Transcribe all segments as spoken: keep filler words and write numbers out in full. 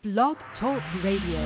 Blog Talk Radio.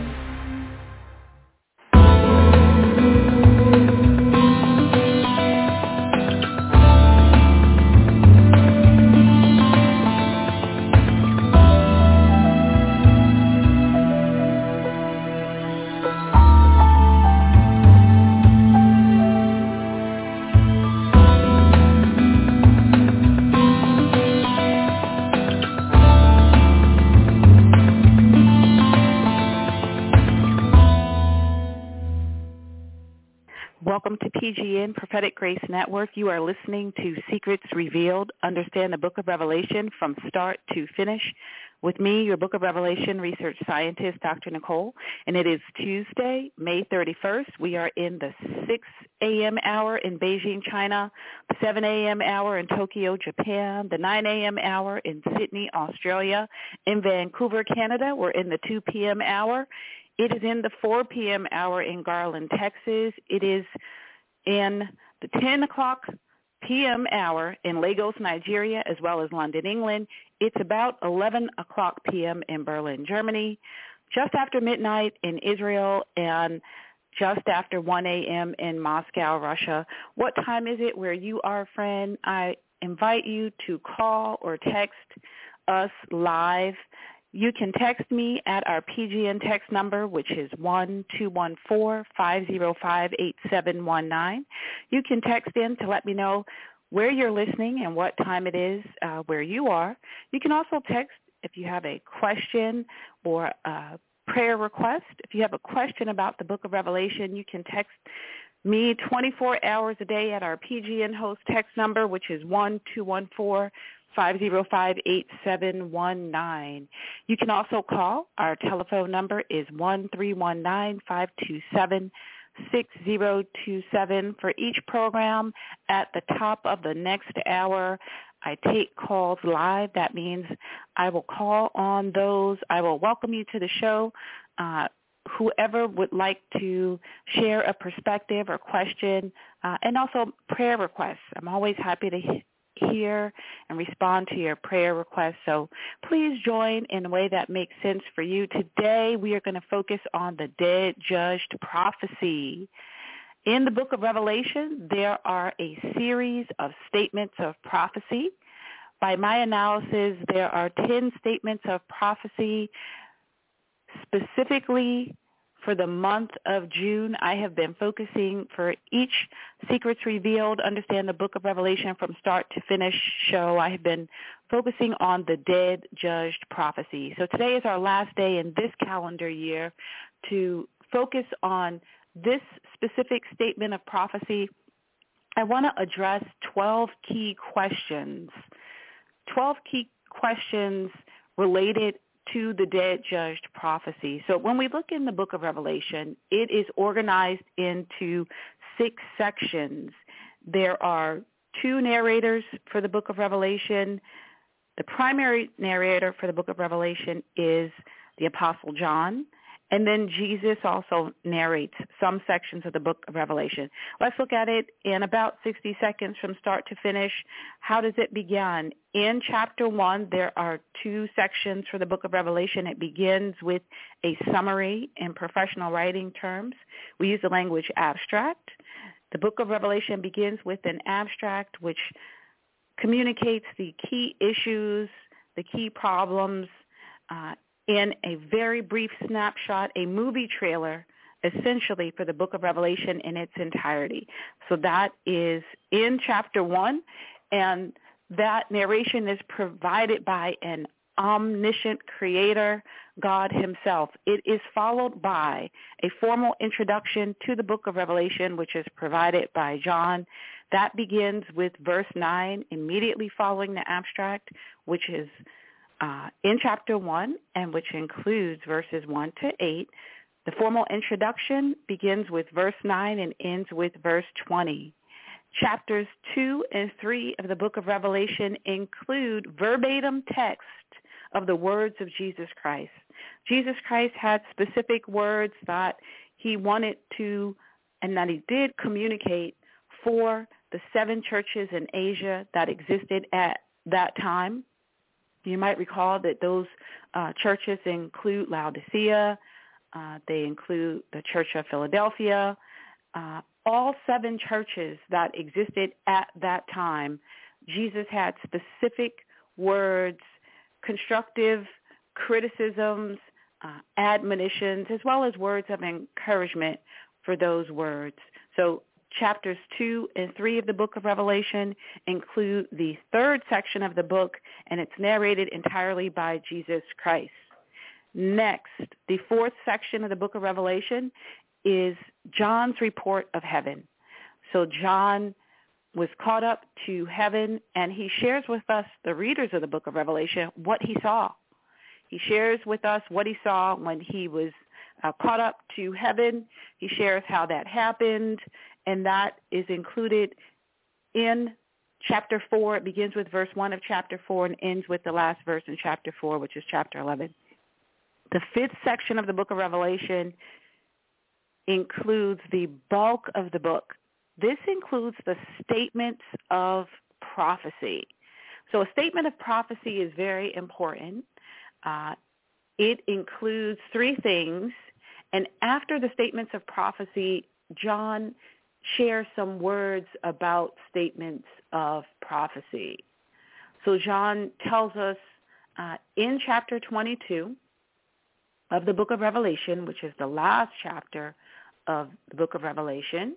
Welcome to P G N Prophetic Grace Network. You are listening to Secrets Revealed, Understand the Book of Revelation from Start to Finish. With me, your Book of Revelation research scientist, Doctor Nicole, and it is Tuesday, May thirty-first. We are in the six a.m. hour in Beijing, China, the seven a.m. hour in Tokyo, Japan, the nine a.m. hour in Sydney, Australia. In Vancouver, Canada, we're in the two p.m. hour. It is in the four p.m. hour in Garland, Texas. It is in the ten o'clock p.m. hour in Lagos, Nigeria, as well as London, England. It's about eleven o'clock p.m. in Berlin, Germany, just after midnight in Israel, and just after one a.m. in Moscow, Russia. What time is it where you are, friend? I invite you to call or text us live. You can text me at our P G N text number, which is one two one four, five zero five, eight seven one nine. You can text in to let me know where you're listening and what time it is uh, where you are. You can also text if you have a question or a prayer request. If you have a question about the Book of Revelation, you can text me twenty-four hours a day at our P G N host text number, which is one two one four, five zero five, eight seven one nine. You can also call. Our telephone number is one three one nine, five two seven, six zero two seven. For each program, at the top of the next hour, I take calls live. That means I will call on those. I will welcome you to the show. Uh, whoever would like to share a perspective or question, uh, and also prayer requests. I'm always happy to hear and respond to your prayer requests. So please join in a way that makes sense for you. Today we are going to focus on the dead judged prophecy. In the Book of Revelation, there are a series of statements of prophecy. By my analysis, there are ten statements of prophecy specifically for the month of June. I have been focusing for each Secrets Revealed, Understand the Book of Revelation from Start to Finish show. I have been focusing on the dead judged prophecy. So today is our last day in this calendar year to focus on this specific statement of prophecy. I want to address twelve key questions, twelve key questions related to the dead judged prophecy. So when we look in the Book of Revelation, it is organized into six sections. There are two narrators for the Book of Revelation. The primary narrator for the Book of Revelation is the Apostle John, and then Jesus also narrates some sections of the Book of Revelation. Let's look at it in about sixty seconds from start to finish. How does it begin? In chapter one, there are two sections for the Book of Revelation. It begins with a summary in professional writing terms. We use the language abstract. The Book of Revelation begins with an abstract which communicates the key issues, the key problems, uh, in a very brief snapshot, a movie trailer, essentially, for the Book of Revelation in its entirety. So that is in chapter one, and that narration is provided by an omniscient creator, God himself. It is followed by a formal introduction to the Book of Revelation, which is provided by John. That begins with verse nine, immediately following the abstract, which is Uh, in chapter one, and which includes verses one to eight. The formal introduction begins with verse nine and ends with verse twenty. Chapters two and three of the Book of Revelation include verbatim text of the words of Jesus Christ. Jesus Christ had specific words that he wanted to, and that he did communicate for the seven churches in Asia that existed at that time. You might recall that those uh, churches include Laodicea, uh, they include the Church of Philadelphia, uh, all seven churches that existed at that time. Jesus had specific words, constructive criticisms, uh, admonitions, as well as words of encouragement for those words. So chapters two and three of the book of Revelation include the third section of the book, and it's narrated entirely by Jesus Christ. Next, the fourth section of the book of Revelation is John's report of heaven. So John was caught up to heaven, and he shares with us, the readers of the book of Revelation, what he saw. He shares with us what he saw when he was uh, caught up to heaven. He shares how that happened, and that is included in chapter four. It begins with verse one of chapter four and ends with the last verse in chapter four, which is chapter eleven. The fifth section of the book of Revelation includes the bulk of the book. This includes the statements of prophecy. So a statement of prophecy is very important. Uh, it includes three things, and after the statements of prophecy, John shares some words about statements of prophecy. So John tells us uh, in chapter twenty-two of the book of Revelation, which is the last chapter of the book of Revelation,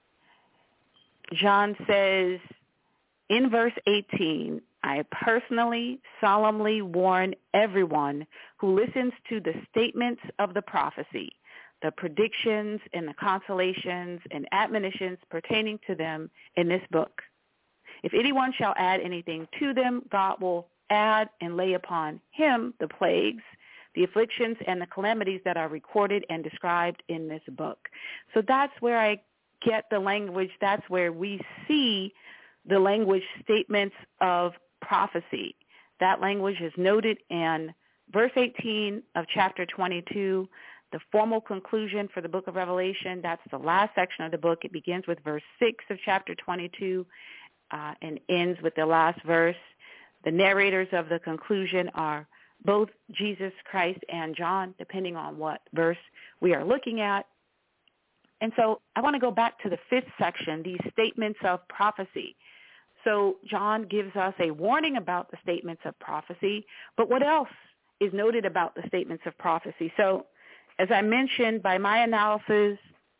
John says in verse eighteen, I personally, solemnly warn everyone who listens to the statements of the prophecy, the predictions and the consolations and admonitions pertaining to them in this book. If anyone shall add anything to them, God will add and lay upon him the plagues, the afflictions, and the calamities that are recorded and described in this book. So that's where I get the language. That's where we see the language statements of prophecy. That language is noted in verse eighteen of chapter twenty-two, the formal conclusion for the book of Revelation. That's the last section of the book. It begins with verse six of chapter twenty-two uh, and ends with the last verse. The narrators of the conclusion are both Jesus Christ and John, depending on what verse we are looking at. And so I want to go back to the fifth section, these statements of prophecy. So John gives us a warning about the statements of prophecy, but what else is noted about the statements of prophecy? So as I mentioned, by my analysis,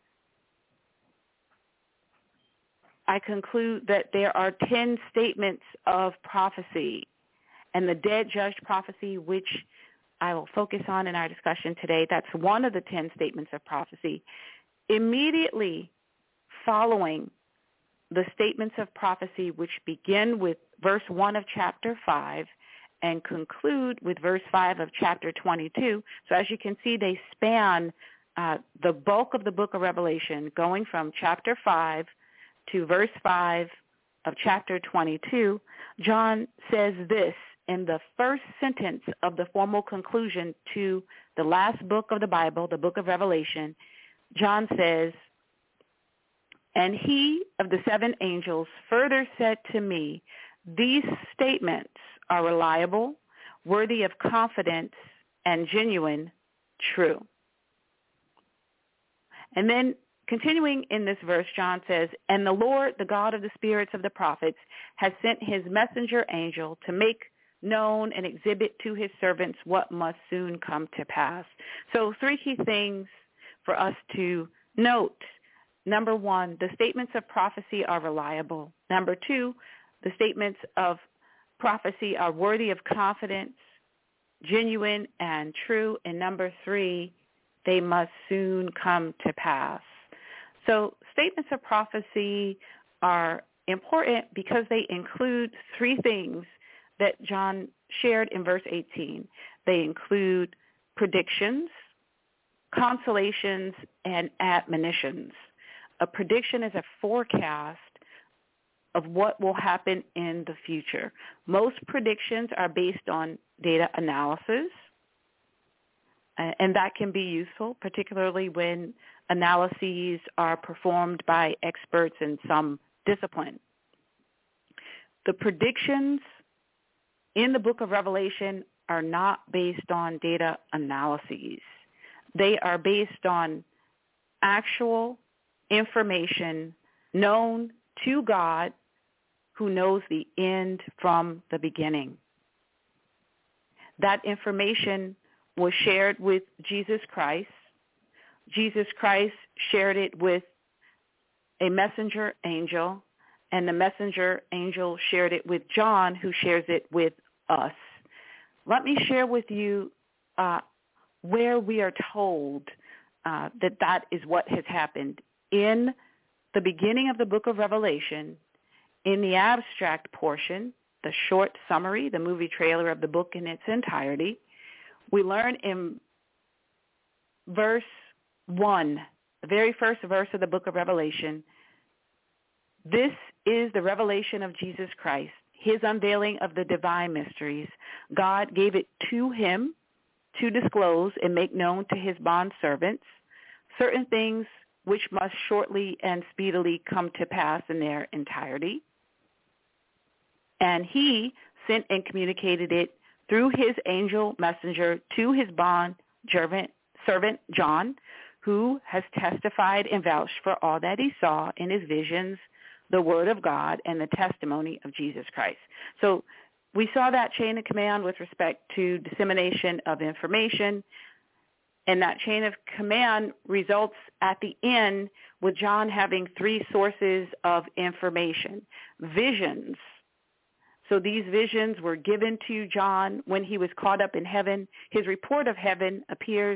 I conclude that there are ten statements of prophecy, and the dead judged prophecy, which I will focus on in our discussion today, that's one of the ten statements of prophecy. Immediately following the statements of prophecy, which begin with verse one of chapter five and conclude with verse five of chapter twenty-two. So as you can see, they span uh, the bulk of the book of Revelation, going from chapter five to verse five of chapter twenty-two. John says this in the first sentence of the formal conclusion to the last book of the Bible, the book of Revelation. John says, and he of the seven angels further said to me, these statements are reliable, worthy of confidence, and genuine, true. And then continuing in this verse, John says, and the Lord, the God of the spirits of the prophets, has sent his messenger angel to make known and exhibit to his servants what must soon come to pass. So three key things for us to note. Number one, the statements of prophecy are reliable. Number two, the statements of prophecy are worthy of confidence, genuine, and true. And number three, they must soon come to pass. So statements of prophecy are important because they include three things that John shared in verse eighteen. They include predictions, consolations, and admonitions. A prediction is a forecast of what will happen in the future. Most predictions are based on data analysis, and that can be useful, particularly when analyses are performed by experts in some discipline. The predictions in the book of Revelation are not based on data analyses. They are based on actual information known to God, who knows the end from the beginning. That information was shared with Jesus Christ. Jesus Christ shared it with a messenger angel, and the messenger angel shared it with John, who shares it with us. Let me share with you uh, where we are told uh, that that is what has happened. In the beginning of the book of Revelation, in the abstract portion, the short summary, the movie trailer of the book in its entirety, we learn in verse one, the very first verse of the book of Revelation, this is the revelation of Jesus Christ, his unveiling of the divine mysteries. God gave it to him to disclose and make known to his bondservants certain things which must shortly and speedily come to pass in their entirety. And he sent and communicated it through his angel messenger to his bond servant, servant John, who has testified and vouched for all that he saw in his visions, the word of God, and the testimony of Jesus Christ. So we saw that chain of command with respect to dissemination of information, and that chain of command results at the end with John having three sources of information. Visions. So these visions were given to John when he was caught up in heaven. His report of heaven appears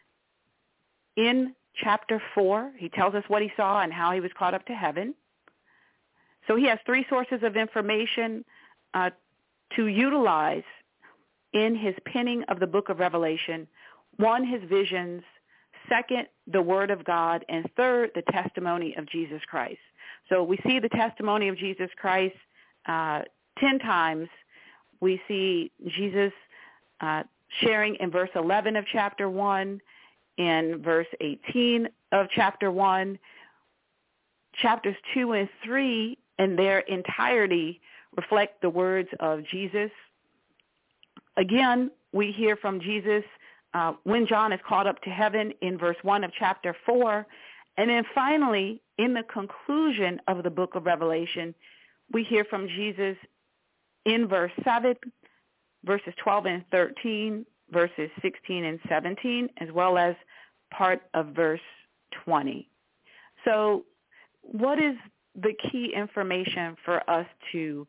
in chapter four. He tells us what he saw and how he was caught up to heaven. So he has three sources of information uh, to utilize in his penning of the book of Revelation. One, his visions. Second, the word of God. And third, the testimony of Jesus Christ. So we see the testimony of Jesus Christ uh, ten times. We see Jesus uh, sharing in verse eleven of chapter one, in verse eighteen of chapter one. Chapters two and three in their entirety reflect the words of Jesus. Again, we hear from Jesus uh, when John is caught up to heaven in verse one of chapter four. And then finally, in the conclusion of the book of Revelation, we hear from Jesus in verse seven, verses twelve and thirteen, verses sixteen and seventeen, as well as part of verse twenty. So what is the key information for us to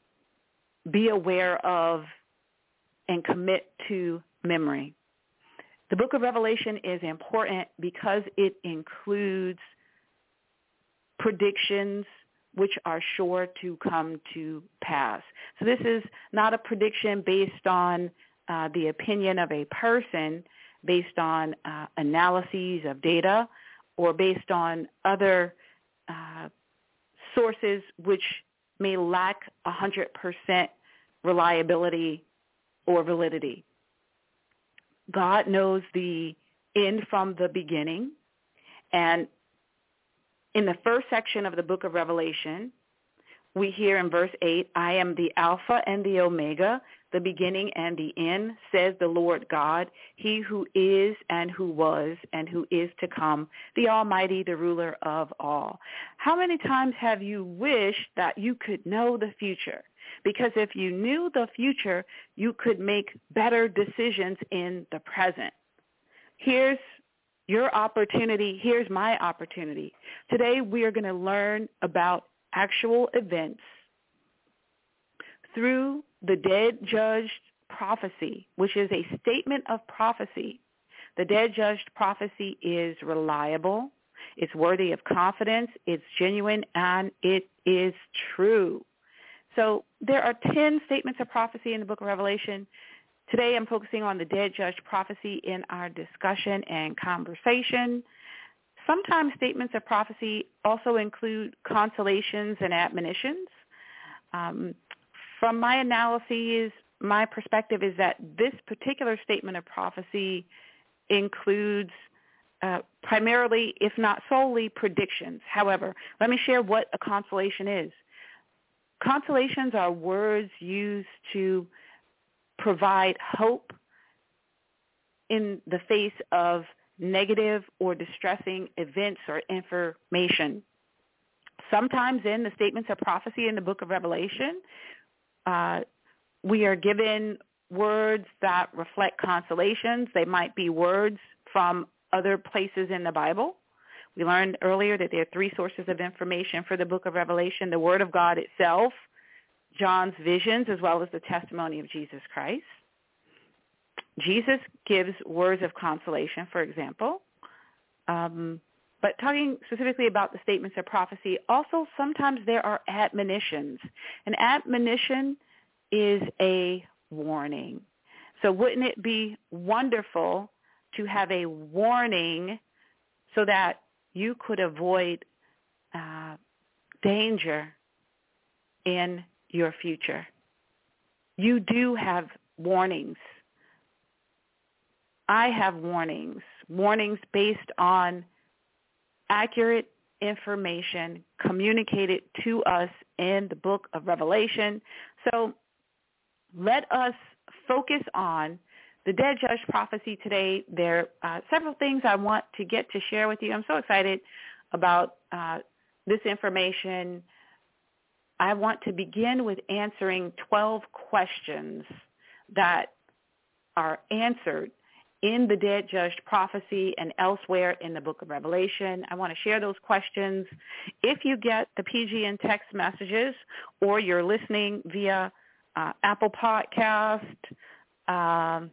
be aware of and commit to memory? The book of Revelation is important because it includes predictions which are sure to come to pass. So this is not a prediction based on uh, the opinion of a person, based on uh, analyses of data, or based on other uh, sources which may lack one hundred percent reliability or validity. God knows the end from the beginning, and in the first section of the book of Revelation, we hear in verse eight, I am the Alpha and the Omega, the beginning and the end, says the Lord God, he who is and who was and who is to come, the Almighty, the ruler of all. How many times have you wished that you could know the future? Because if you knew the future, you could make better decisions in the present. Here's your opportunity. Here's my opportunity. Today we are going to learn about actual events through the dead judged prophecy, which is a statement of prophecy. The dead judged prophecy is reliable, it's worthy of confidence, it's genuine, and it is true. So there are ten statements of prophecy in the book of Revelation. Today I'm focusing on the dead judged prophecy in our discussion and conversation. Sometimes statements of prophecy also include consolations and admonitions. Um, from my analyses, my perspective is that this particular statement of prophecy includes uh, primarily, if not solely, predictions. However, let me share what a consolation is. Consolations are words used to provide hope in the face of negative or distressing events or information. Sometimes in the statements of prophecy in the book of Revelation, uh, we are given words that reflect consolations. They might be words from other places in the Bible. We learned earlier that there are three sources of information for the book of Revelation: the Word of God itself, John's visions, as well as the testimony of Jesus Christ. Jesus gives words of consolation, for example. Um, but talking specifically about the statements of prophecy, also sometimes there are admonitions. An admonition is a warning. So wouldn't it be wonderful to have a warning so that you could avoid uh, danger in your future? You do have warnings. I have warnings, warnings based on accurate information communicated to us in the book of Revelation. So let us focus on the dead judge prophecy today. There are uh, several things I want to get to share with you. I'm so excited about uh, this information. I want to begin with answering twelve questions that are answered in the dead judge prophecy and elsewhere in the book of Revelation. I want to share those questions. If you get the P G N text messages or you're listening via uh, Apple Podcast, um,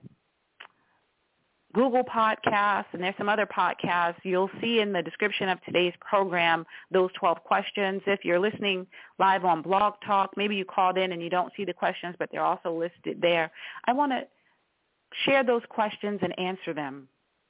Google Podcasts, and there's some other podcasts, you'll see in the description of today's program those twelve questions. If you're listening live on Blog Talk, maybe you called in and you don't see the questions, but they're also listed there. I want to share those questions and answer them.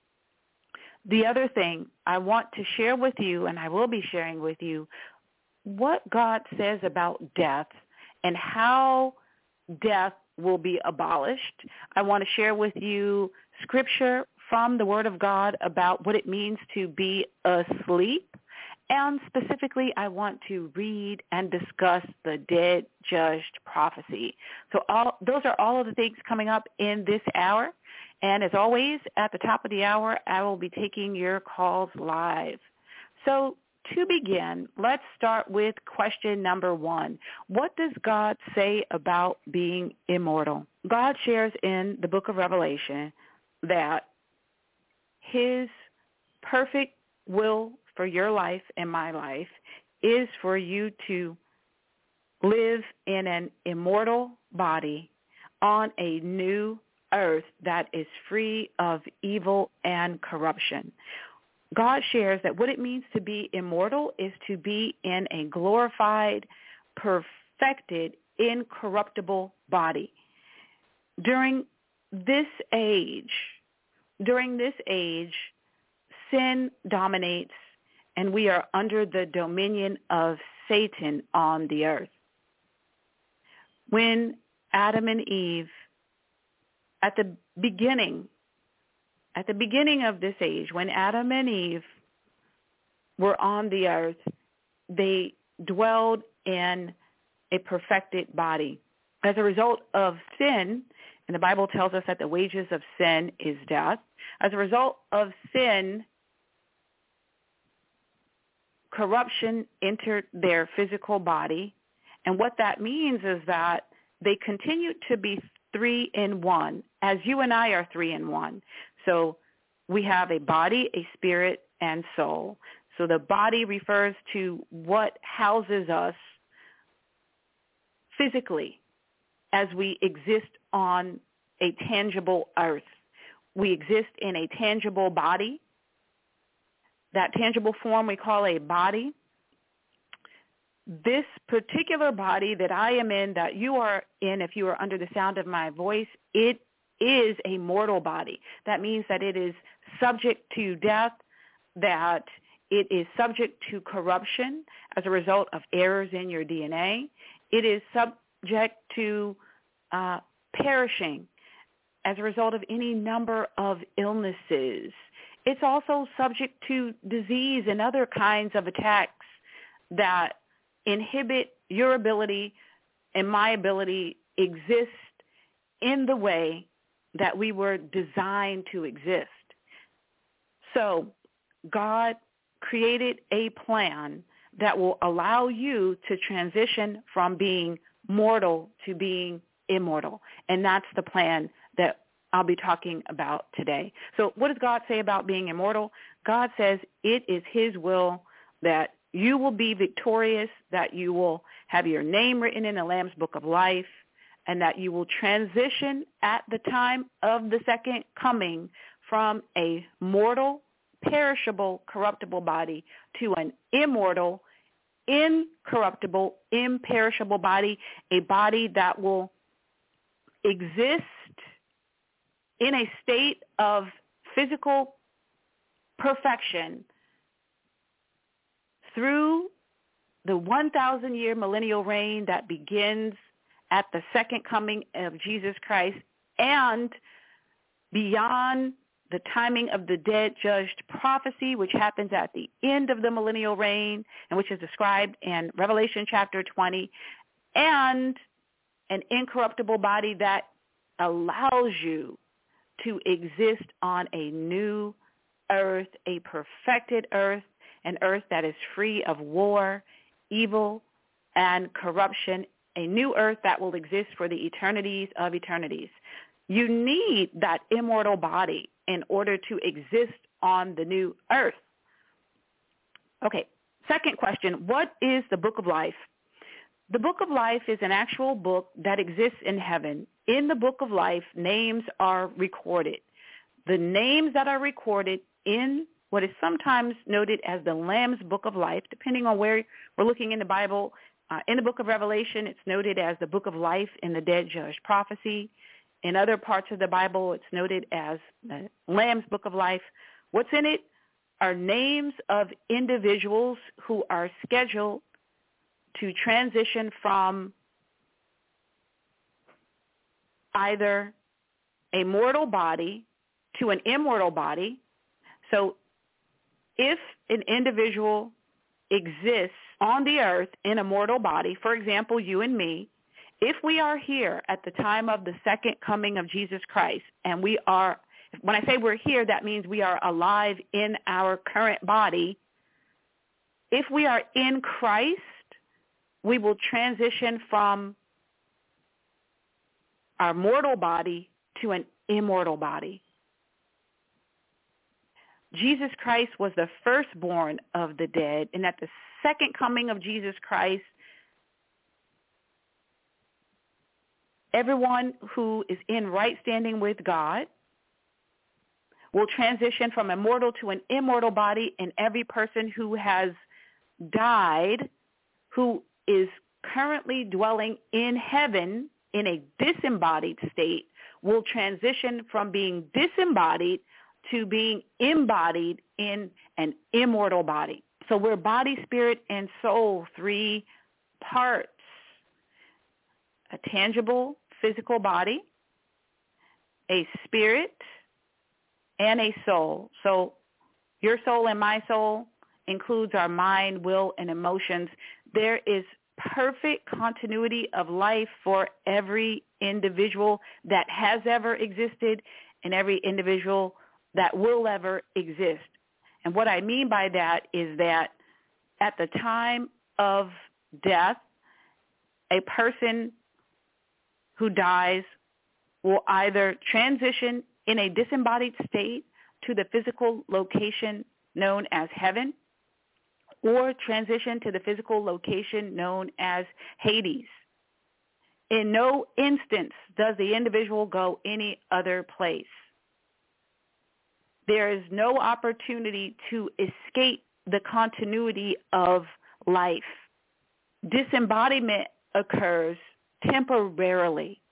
The other thing I want to share with you, and I will be sharing with you, what God says about death and how death will be abolished. I want to share with you scripture from the Word of God about what it means to be asleep. And specifically, I want to read and discuss the dead judged prophecy. So all, those are all of the things coming up in this hour. And as always, at the top of the hour, I will be taking your calls live. So to begin, let's start with question number one. What does God say about being immortal? God shares in the book of Revelation that his perfect will for your life and my life is for you to live in an immortal body on a new earth that is free of evil and corruption. God shares that what it means to be immortal is to be in a glorified, perfected, incorruptible body. During this age, during this age, sin dominates, and we are under the dominion of Satan on the earth. When Adam and Eve, at the beginning, at the beginning of this age, when Adam and Eve were on the earth, they dwelled in a perfected body. As a result of sin, and the Bible tells us that the wages of sin is death, as a result of sin, corruption entered their physical body. And what that means is that they continue to be three in one, as you and I are three in one. So we have a body, a spirit, and soul. So the body refers to what houses us physically as we exist on a tangible earth. We exist in a tangible body. That tangible form we call a body. This particular body that I am in, that you are in, if you are under the sound of my voice, it is a mortal body. That means that it is subject to death, that it is subject to corruption as a result of errors in your D N A. It is subject to uh, perishing as a result of any number of illnesses. It's also subject to disease and other kinds of attacks that inhibit your ability and my ability exist in the way that we were designed to exist. So God created a plan that will allow you to transition from being mortal to being immortal. And that's the plan that I'll be talking about today. So what does God say about being immortal? God says it is his will that you will be victorious, that you will have your name written in the Lamb's Book of Life, and that you will transition at the time of the second coming from a mortal, perishable, corruptible body to an immortal, incorruptible, imperishable body, a body that will exist in a state of physical perfection through the one thousand year millennial reign that begins at the second coming of Jesus Christ and beyond the timing of the dead judged prophecy, which happens at the end of the millennial reign and which is described in Revelation chapter twenty, and an incorruptible body that allows you to exist on a new earth, a perfected earth, an earth that is free of war, evil, and corruption, a new earth that will exist for the eternities of eternities. You need that immortal body in order to exist on the new earth. Okay, second question, what is the Book of Life? The Book of Life is an actual book that exists in heaven. In the Book of Life, names are recorded. The names that are recorded in what is sometimes noted as the Lamb's Book of Life, depending on where we're looking in the Bible. Uh, in the Book of Revelation, it's noted as the Book of Life in the Dead Judged Prophecy. In other parts of the Bible, it's noted as the Lamb's Book of Life. What's in it are names of individuals who are scheduled to transition from either a mortal body to an immortal body. So if an individual exists on the earth in a mortal body, for example, you and me, if we are here at the time of the second coming of Jesus Christ, and we are, when I say we're here, that means we are alive in our current body. If we are in Christ, we will transition from our mortal body to an immortal body. Jesus Christ was the firstborn of the dead, and at the second coming of Jesus Christ, everyone who is in right standing with God will transition from a mortal to an immortal body, and every person who has died, who is currently dwelling in heaven in a disembodied state, will transition from being disembodied to being embodied in an immortal body. So we're body, spirit, and soul, three parts. A tangible physical body, a spirit, and a soul. So your soul and my soul includes our mind, will, and emotions. There is perfect continuity of life for every individual that has ever existed and every individual that will ever exist. And what I mean by that is that at the time of death, a person who dies will either transition in a disembodied state to the physical location known as heaven, or transition to the physical location known as Hades. In no instance does the individual go any other place. There is no opportunity to escape the continuity of life. Disembodiment occurs temporarily.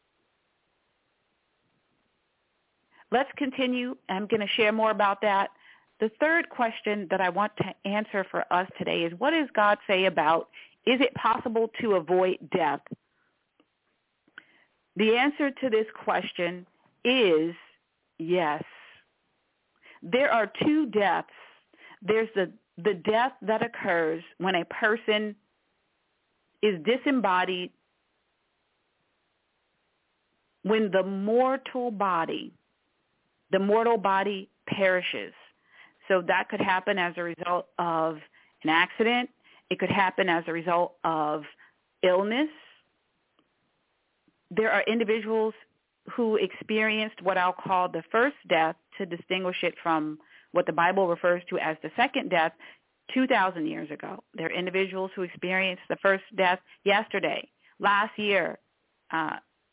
Let's continue. I'm going to share more about that. The third question that I want to answer for us today is, what does God say about, is it possible to avoid death? The answer to this question is yes. There are two deaths. There's the, the death that occurs when a person is disembodied when the mortal body, the mortal body perishes. So that could happen as a result of an accident. It could happen as a result of illness. There are individuals who experienced what I'll call the first death to distinguish it from what the Bible refers to as the second death two thousand years ago. There are individuals who experienced the first death yesterday, last year. Uh,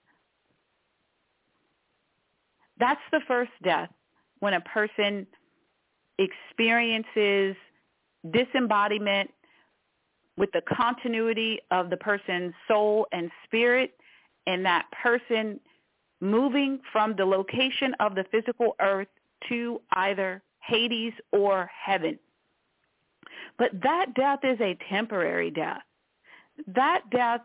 that's the first death, when a person experiences disembodiment with the continuity of the person's soul and spirit, and that person moving from the location of the physical earth to either Hades or heaven. But that death is a temporary death. That death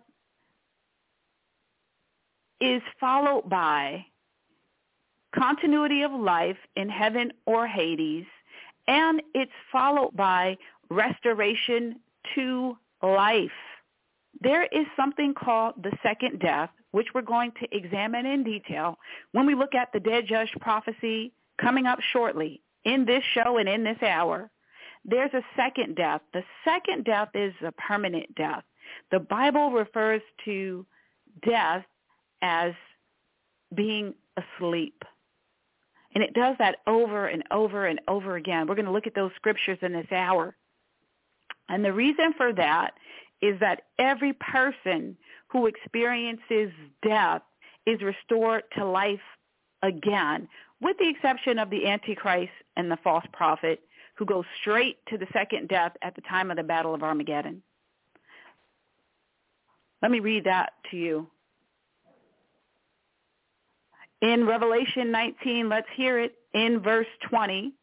is followed by continuity of life in heaven or Hades, and it's followed by restoration to life. There is something called the second death, which we're going to examine in detail when we look at the dead judge prophecy coming up shortly in this show and in this hour. There's a second death. The second death is a permanent death. The Bible refers to death as being asleep. And it does that over and over and over again. We're going to look at those scriptures in this hour. And the reason for that is that every person who experiences death is restored to life again, with the exception of the Antichrist and the false prophet, who go straight to the second death at the time of the Battle of Armageddon. Let me read that to you. In Revelation nineteen, let's hear it. In verse twenty,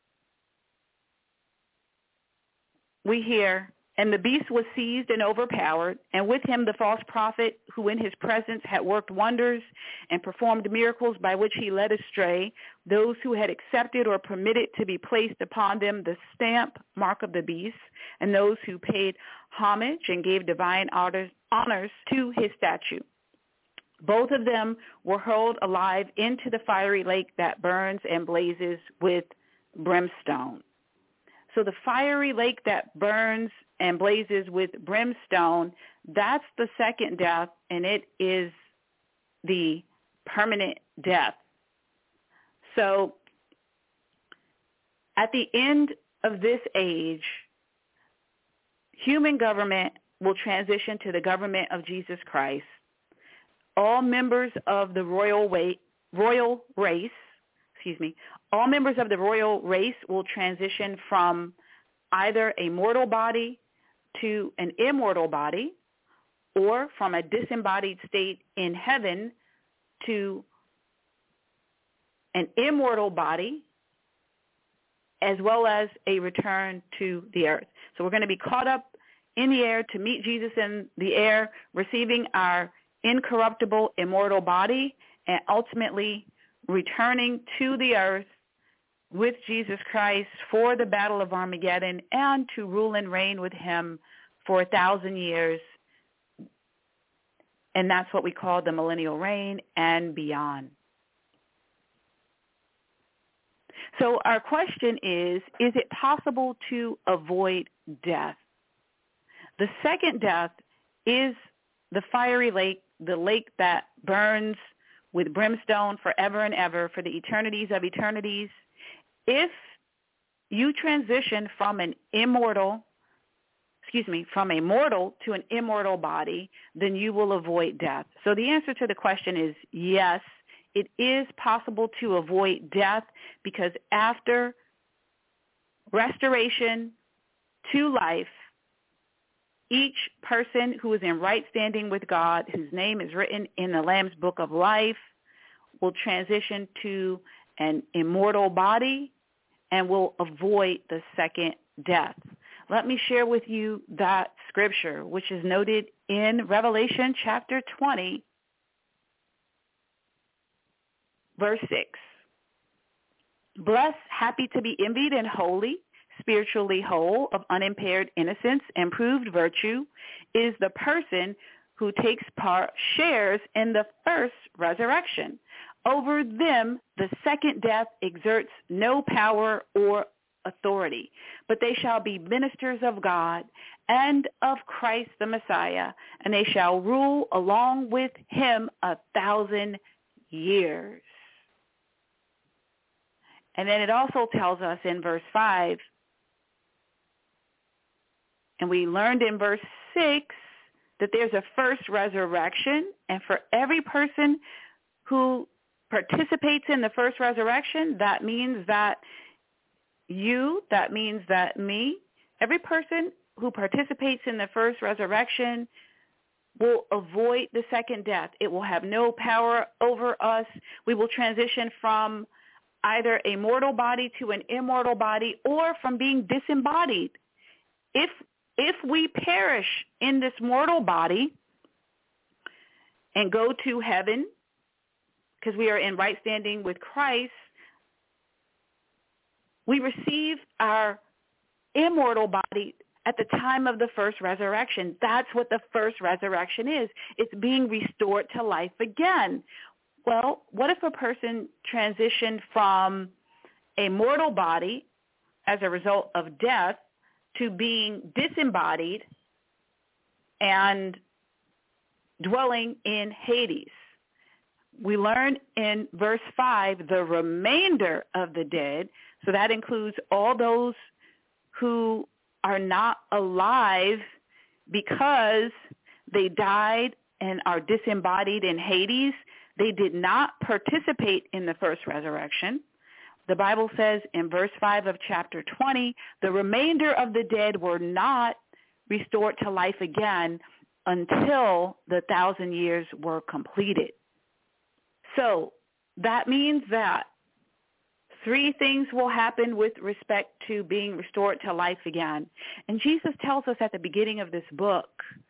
we hear, "And the beast was seized and overpowered, and with him the false prophet, who in his presence had worked wonders and performed miracles by which he led astray those who had accepted or permitted to be placed upon them the stamp mark of the beast, and those who paid homage and gave divine honors, honors to his statue. Both of them were hurled alive into the fiery lake that burns and blazes with brimstone." So the fiery lake that burns and blazes with brimstone, that's the second death, and it is the permanent death. So at the end of this age, human government will transition to the government of Jesus Christ. All members of the royal wa- royal race, excuse me, all members of the royal race will transition from either a mortal body to an immortal body, or from a disembodied state in heaven to an immortal body, as well as a return to the earth. So we're going to be caught up in the air to meet Jesus in the air, receiving our incorruptible, immortal body, and ultimately returning to the earth with Jesus Christ for the Battle of Armageddon and to rule and reign with him for a thousand years. And that's what we call the millennial reign and beyond. So our question is, is it possible to avoid death? The second death is the fiery lake, the lake that burns with brimstone forever and ever for the eternities of eternities. If you transition from an immortal, excuse me, from a mortal to an immortal body, then you will avoid death. So the answer to the question is yes, it is possible to avoid death, because after restoration to life, each person who is in right standing with God, whose name is written in the Lamb's Book of Life, will transition to an immortal body and will avoid the second death. Let me share with you that scripture, which is noted in Revelation chapter twenty, verse six. "Blessed, happy to be envied and holy, spiritually whole, of unimpaired innocence and proved virtue, is the person who takes part shares in the first resurrection. Over them, the second death exerts no power or authority, but they shall be ministers of God and of Christ the Messiah, and they shall rule along with him a thousand years. And then it also tells us in verse five, and we learned in verse six, that there's a first resurrection, and for every person who participates in the first resurrection, that means that you, that means that me, every person who participates in the first resurrection will avoid the second death. It will have no power over us. We will transition from either a mortal body to an immortal body, or from being disembodied. If if we perish in this mortal body and go to heaven, because we are in right standing with Christ, we receive our immortal body at the time of the first resurrection. That's what the first resurrection is. It's being restored to life again. Well, what if a person transitioned from a mortal body as a result of death to being disembodied and dwelling in Hades? We learn in verse five, the remainder of the dead, so that includes all those who are not alive because they died and are disembodied in Hades. They did not participate in the first resurrection. The Bible says in verse five of chapter twenty, the remainder of the dead were not restored to life again until the thousand years were completed. So that means that three things will happen with respect to being restored to life again. And Jesus tells us at the beginning of this book,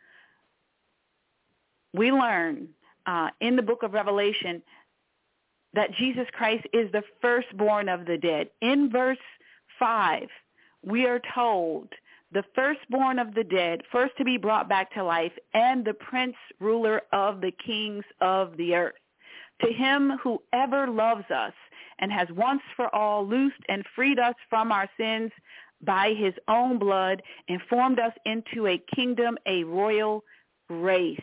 we learn uh, in the book of Revelation that Jesus Christ is the firstborn of the dead. In verse five, we are told the firstborn of the dead, first to be brought back to life, and the prince ruler of the kings of the earth. To him who ever loves us and has once for all loosed and freed us from our sins by his own blood and formed us into a kingdom, a royal race.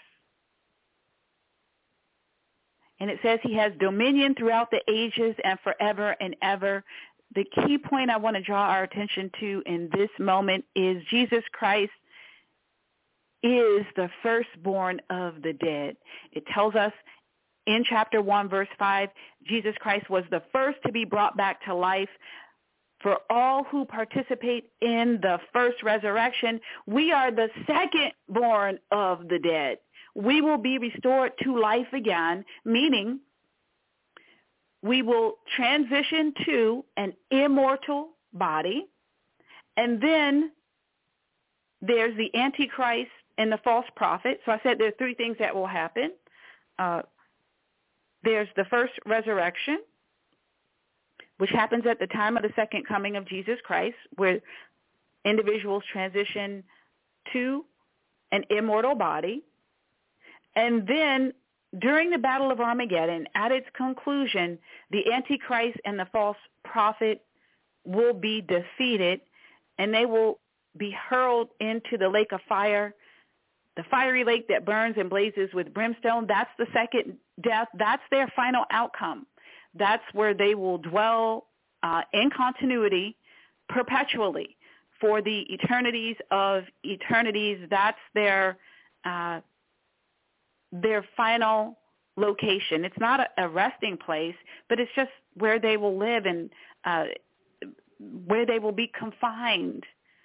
And it says he has dominion throughout the ages and forever and ever. The key point I want to draw our attention to in this moment is Jesus Christ is the firstborn of the dead. It tells us in chapter one, verse five, Jesus Christ was the first to be brought back to life. For all who participate in the first resurrection, we are the second born of the dead. We will be restored to life again, meaning we will transition to an immortal body. And then there's the Antichrist and the false prophet. So I said there are three things that will happen. Uh, there's the first resurrection, which happens at the time of the second coming of Jesus Christ, where individuals transition to an immortal body. And then during the Battle of Armageddon, at its conclusion, the Antichrist and the false prophet will be defeated, and they will be hurled into the lake of fire, the fiery lake that burns and blazes with brimstone. That's the second death. That's their final outcome. That's where they will dwell uh, in continuity perpetually for the eternities of eternities. That's their uh, their final location. It's not a, a resting place, but it's just where they will live and uh, where they will be confined.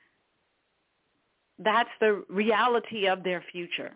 That's the reality of their future.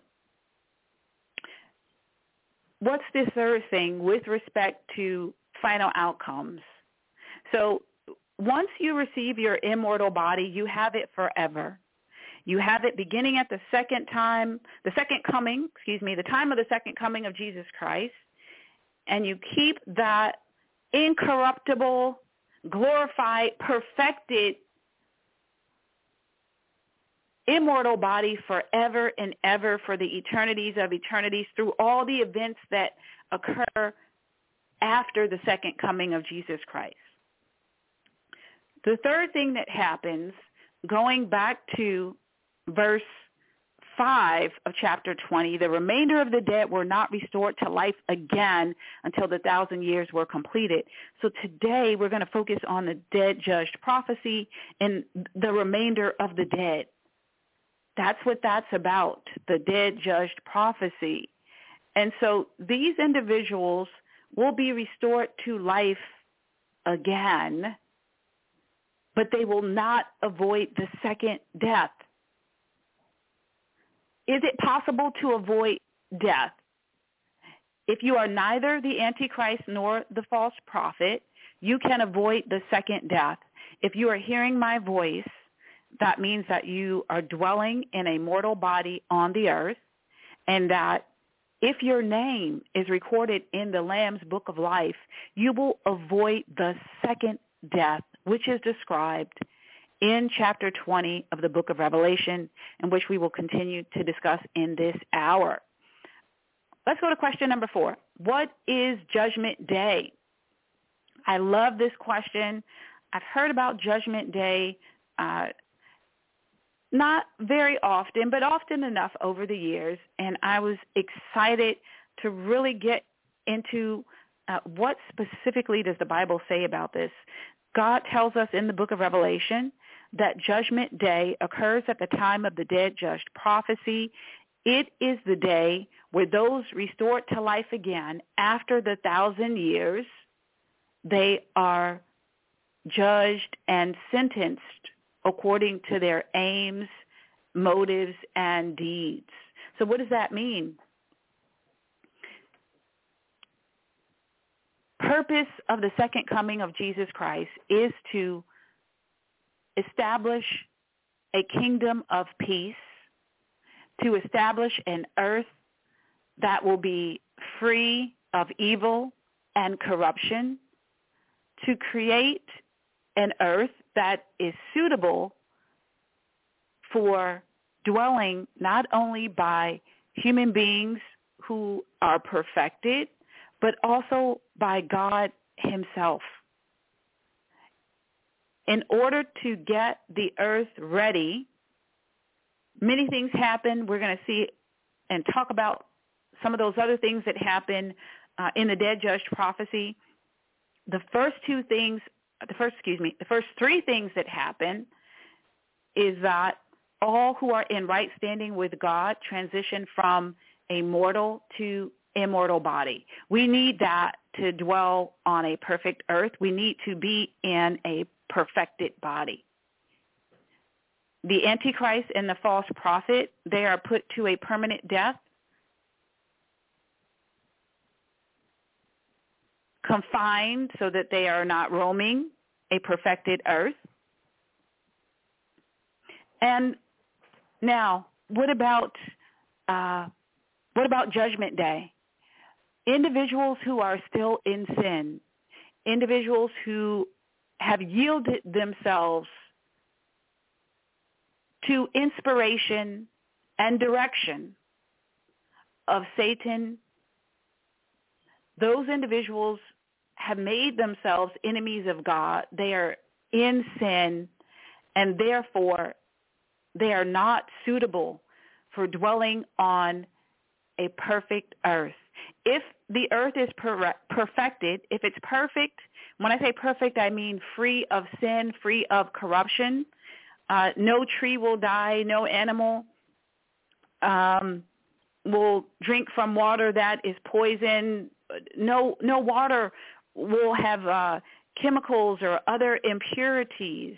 What's this third thing with respect to final outcomes? So once you receive your immortal body, you have it forever. You have it beginning at the second time, the second coming, excuse me, the time of the second coming of Jesus Christ, and you keep that incorruptible, glorified, perfected immortal body forever and ever for the eternities of eternities through all the events that occur after the second coming of Jesus Christ. The third thing that happens, going back to verse five of chapter twenty, the remainder of the dead were not restored to life again until the thousand years were completed. So today we're going to focus on the dead judged prophecy and the remainder of the dead. That's what that's about, the dead judged prophecy. And so these individuals will be restored to life again, but they will not avoid the second death. Is it possible to avoid death? If you are neither the Antichrist nor the false prophet, you can avoid the second death. If you are hearing my voice, that means that you are dwelling in a mortal body on the earth, and that if your name is recorded in the Lamb's Book of Life, you will avoid the second death, which is described in chapter twenty of the book of Revelation, in which we will continue to discuss in this hour. Let's go to question number four. What is Judgment Day? I love this question. I've heard about Judgment Day uh, not very often, but often enough over the years, and I was excited to really get into uh, what specifically does the Bible say about this. God tells us in the book of Revelation that Judgment Day occurs at the time of the dead judged prophecy. It is the day where those restored to life again after the thousand years, they are judged and sentenced according to their aims, motives, and deeds. So what does that mean? Purpose of the second coming of Jesus Christ is to establish a kingdom of peace, to establish an earth that will be free of evil and corruption, to create an earth that is suitable for dwelling not only by human beings who are perfected, but also by God himself. In order to get the earth ready, many things happen. We're going to see and talk about some of those other things that happen uh, in the dead judged prophecy. The first two things, the first, excuse me, the first three things that happen is that all who are in right standing with God transition from a mortal to immortal body. We need that to dwell on a perfect earth. We need to be in a perfected body. The Antichrist and the false prophet, they are put to a permanent death, confined so that they are not roaming a perfected earth. And now, what about uh, what about Judgment Day? Individuals who are still in sin, individuals who have yielded themselves to inspiration and direction of Satan, those individuals have made themselves enemies of God. They are in sin, and therefore they are not suitable for dwelling on a perfect earth. If the earth is per- perfected, if it's perfect, when I say perfect, I mean free of sin, free of corruption. Uh, no tree will die, no animal um, will drink from water that is poison. No, no water will have uh, chemicals or other impurities.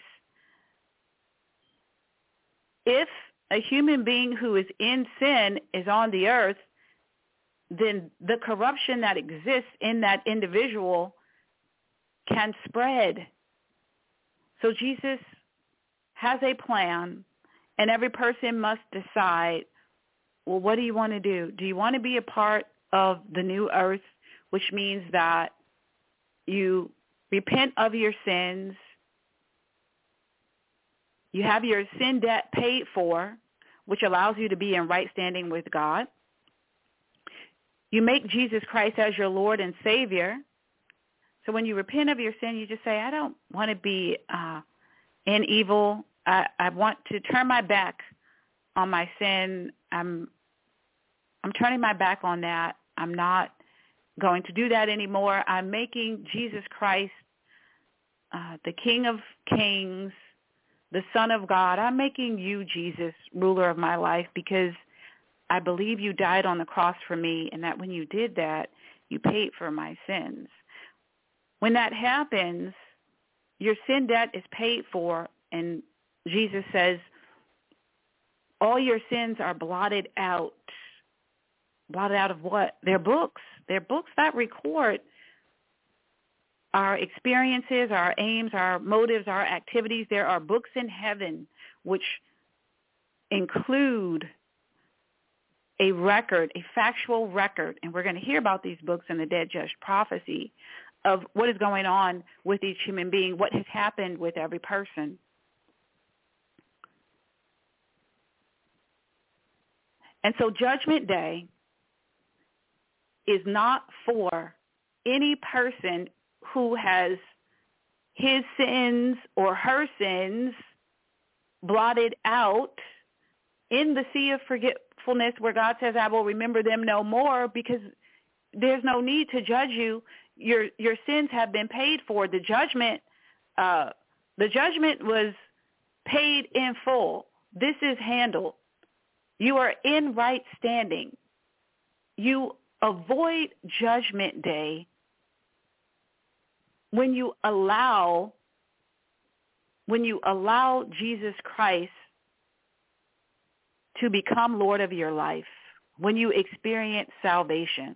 If a human being who is in sin is on the earth, then the corruption that exists in that individual can spread. So Jesus has a plan, and every person must decide, well, what do you want to do? Do you want to be a part of the new earth, which means that you repent of your sins, you have your sin debt paid for, which allows you to be in right standing with God. You make Jesus Christ as your Lord and Savior. So when you repent of your sin, you just say, I don't want to be uh, in evil. I, I want to turn my back on my sin. I'm I'm turning my back on that. I'm not going to do that anymore. I'm making Jesus Christ uh, the King of Kings, the Son of God. I'm making you, Jesus, ruler of my life, because I believe you died on the cross for me, and that when you did that, you paid for my sins. When that happens, your sin debt is paid for, and Jesus says, all your sins are blotted out. Blotted out of what? They're books. They're books that record our experiences, our aims, our motives, our activities. There are books in heaven which include a record, a factual record, and we're going to hear about these books in the Dead Judge Prophecy of what is going on with each human being, what has happened with every person. And so Judgment Day is not for any person who has his sins or her sins blotted out in the sea of forgetfulness, where God says, I will remember them no more, because there's no need to judge you. Your your sins have been paid for. The judgment, uh, the judgment was paid in full. This is handled. You are in right standing. You avoid Judgment Day when you allow when you allow Jesus Christ to become Lord of your life, when you experience salvation.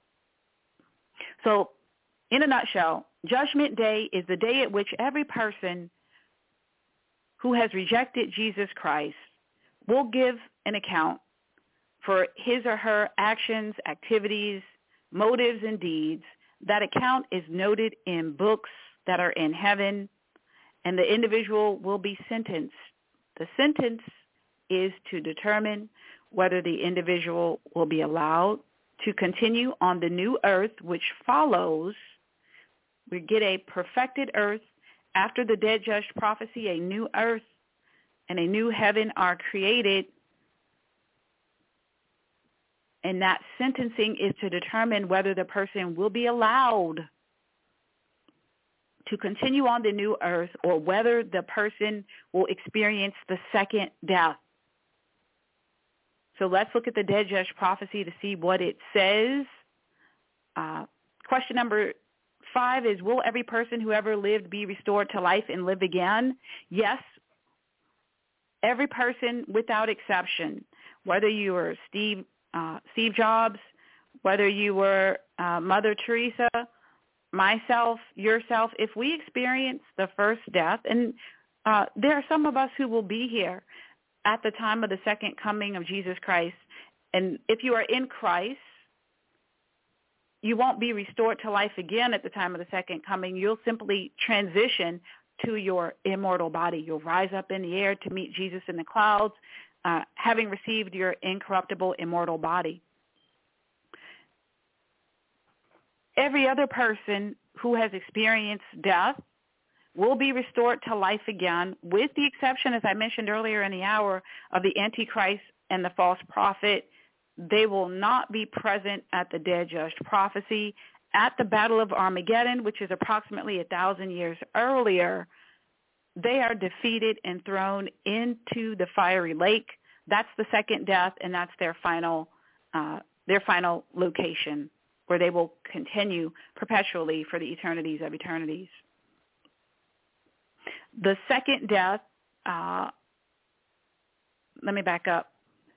So, in a nutshell, Judgment Day is the day at which every person who has rejected Jesus Christ will give an account for his or her actions, activities, motives, and deeds. That account is noted in books that are in heaven, and the individual will be sentenced. The sentence is to determine whether the individual will be allowed to continue on the new earth, which follows. We get a perfected earth. After the Dead Judge Prophecy, a new earth and a new heaven are created. And that sentencing is to determine whether the person will be allowed to continue on the new earth, or whether the person will experience the second death. So let's look at the Dead Judge Prophecy to see what it says. Uh, question number five is, will every person who ever lived be restored to life and live again? Yes, every person without exception, whether you were Steve Uh, Steve Jobs, whether you were uh, Mother Teresa, myself, yourself, if we experience the first death, and uh, there are some of us who will be here at the time of the second coming of Jesus Christ, and if you are in Christ, you won't be restored to life again at the time of the second coming. You'll simply transition to your immortal body. You'll rise up in the air to meet Jesus in the clouds, Uh, having received your incorruptible, immortal body. Every other person who has experienced death will be restored to life again, with the exception, as I mentioned earlier in the hour, of the Antichrist and the false prophet. They will not be present at the Dead Judge Prophecy. At the Battle of Armageddon, which is approximately a thousand years earlier, they are defeated and thrown into the fiery lake. That's the second death, and that's their final, uh, their final location, where they will continue perpetually for the eternities of eternities. The second death, uh, let me back up.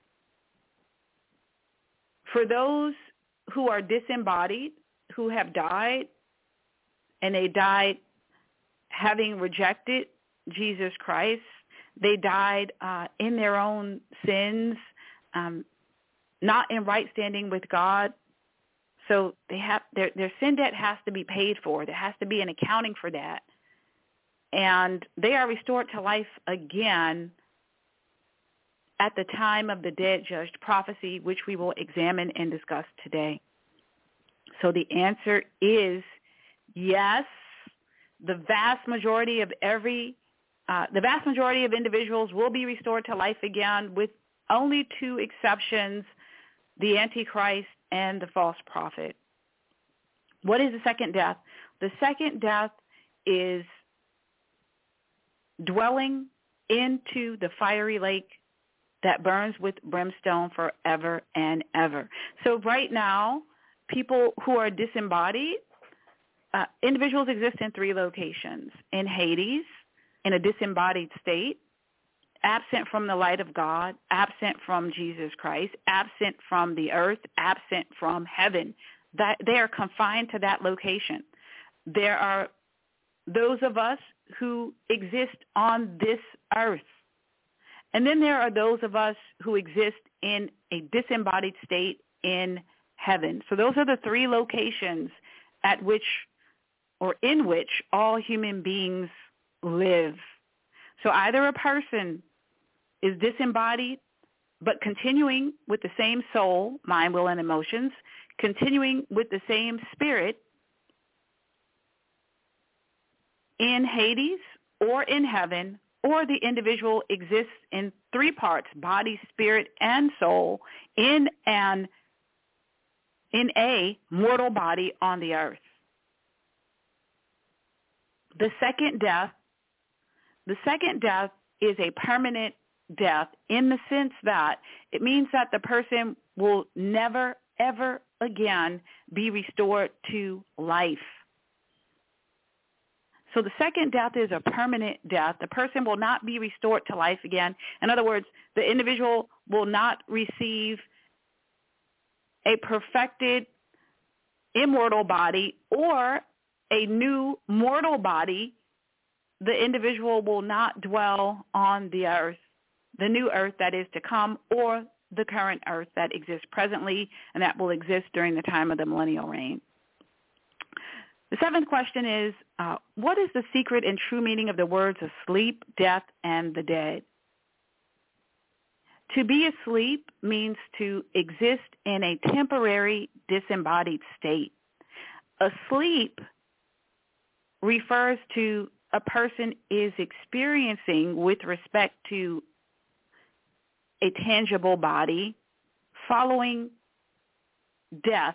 For those who are disembodied, who have died, and they died having rejected Jesus Christ, they died uh, in their own sins, um, not in right standing with God. So they have their, their sin debt has to be paid for. There has to be an accounting for that. And they are restored to life again at the time of the dead judged prophecy, which we will examine and discuss today? So the answer is yes. The vast majority of every, uh, the vast majority of individuals will be restored to life again, with only two exceptions, the Antichrist and the false prophet. What is the second death? The second death is dwelling into the fiery lake that burns with brimstone forever and ever. So right now, people who are disembodied, uh, individuals exist in three locations: in Hades, in a disembodied state, absent from the light of God, absent from Jesus Christ, absent from the earth, absent from heaven. That they are confined to that location. There are those of us who exist on this earth. And then there are those of us who exist in a disembodied state in heaven. So those are the three locations at which or in which all human beings live. So either a person is disembodied but continuing with the same soul, mind, will, and emotions, continuing with the same spirit in Hades or in heaven, or the individual exists in three parts, body, spirit, and soul, in an in a mortal body on the earth. The second death, the second death is a permanent death in the sense that it means that the person will never, ever again be restored to life. So the second death is a permanent death. The person will not be restored to life again. In other words, the individual will not receive a perfected immortal body or a new mortal body. The individual will not dwell on the earth, the new earth that is to come, or the current earth that exists presently and that will exist during the time of the millennial reign. The seventh question is, uh, what is the secret and true meaning of the words asleep, death, and the dead? To be asleep means to exist in a temporary disembodied state. Asleep refers to a person is experiencing with respect to a tangible body following death.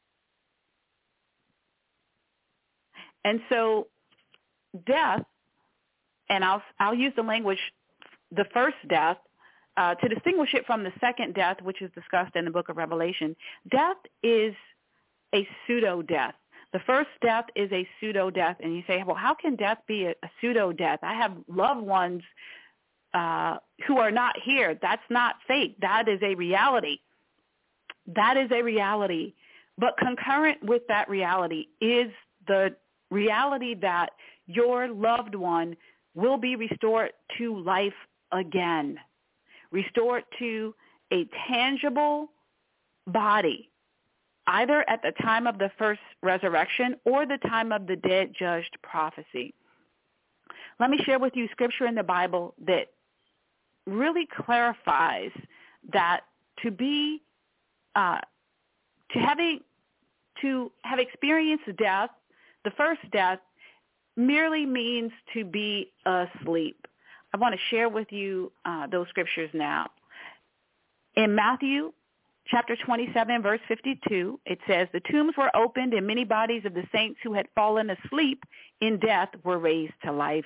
And so death, and I'll, I'll use the language, the first death, uh, to distinguish it from the second death, which is discussed in the book of Revelation. Death is a pseudo-death. The first death is a pseudo-death. And you say, well, how can death be a, a pseudo-death? I have loved ones uh, who are not here. That's not fake. That is a reality. That is a reality. But concurrent with that reality is the reality that your loved one will be restored to life again, restored to a tangible body, either at the time of the first resurrection or the time of the dead judged prophecy. Let me share with you scripture in the Bible that really clarifies that to be, uh, to having, to have experienced death, the first death, merely means to be asleep. I want to share with you uh, those scriptures now. In Matthew chapter twenty-seven, verse fifty-two, it says, the tombs were opened and many bodies of the saints who had fallen asleep in death were raised to life.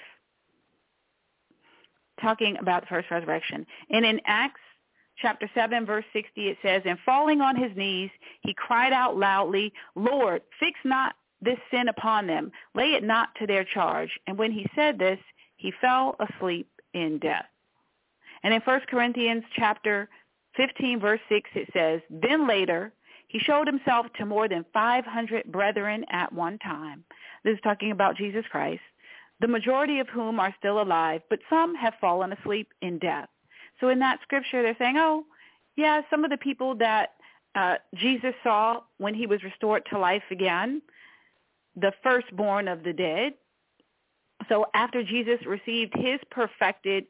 Talking about the first resurrection. And in Acts chapter seven, verse sixty, it says, and falling on his knees, he cried out loudly, Lord, fix not this sin upon them. Lay it not to their charge. And when he said this, he fell asleep in death. And in First Corinthians chapter fifteen, verse six, it says, then later he showed himself to more than five hundred brethren at one time. This is talking about Jesus Christ, the majority of whom are still alive, but some have fallen asleep in death. So in that scripture, they're saying, oh, yeah, some of the people that uh, Jesus saw when he was restored to life again, the firstborn of the dead. So after Jesus received his perfected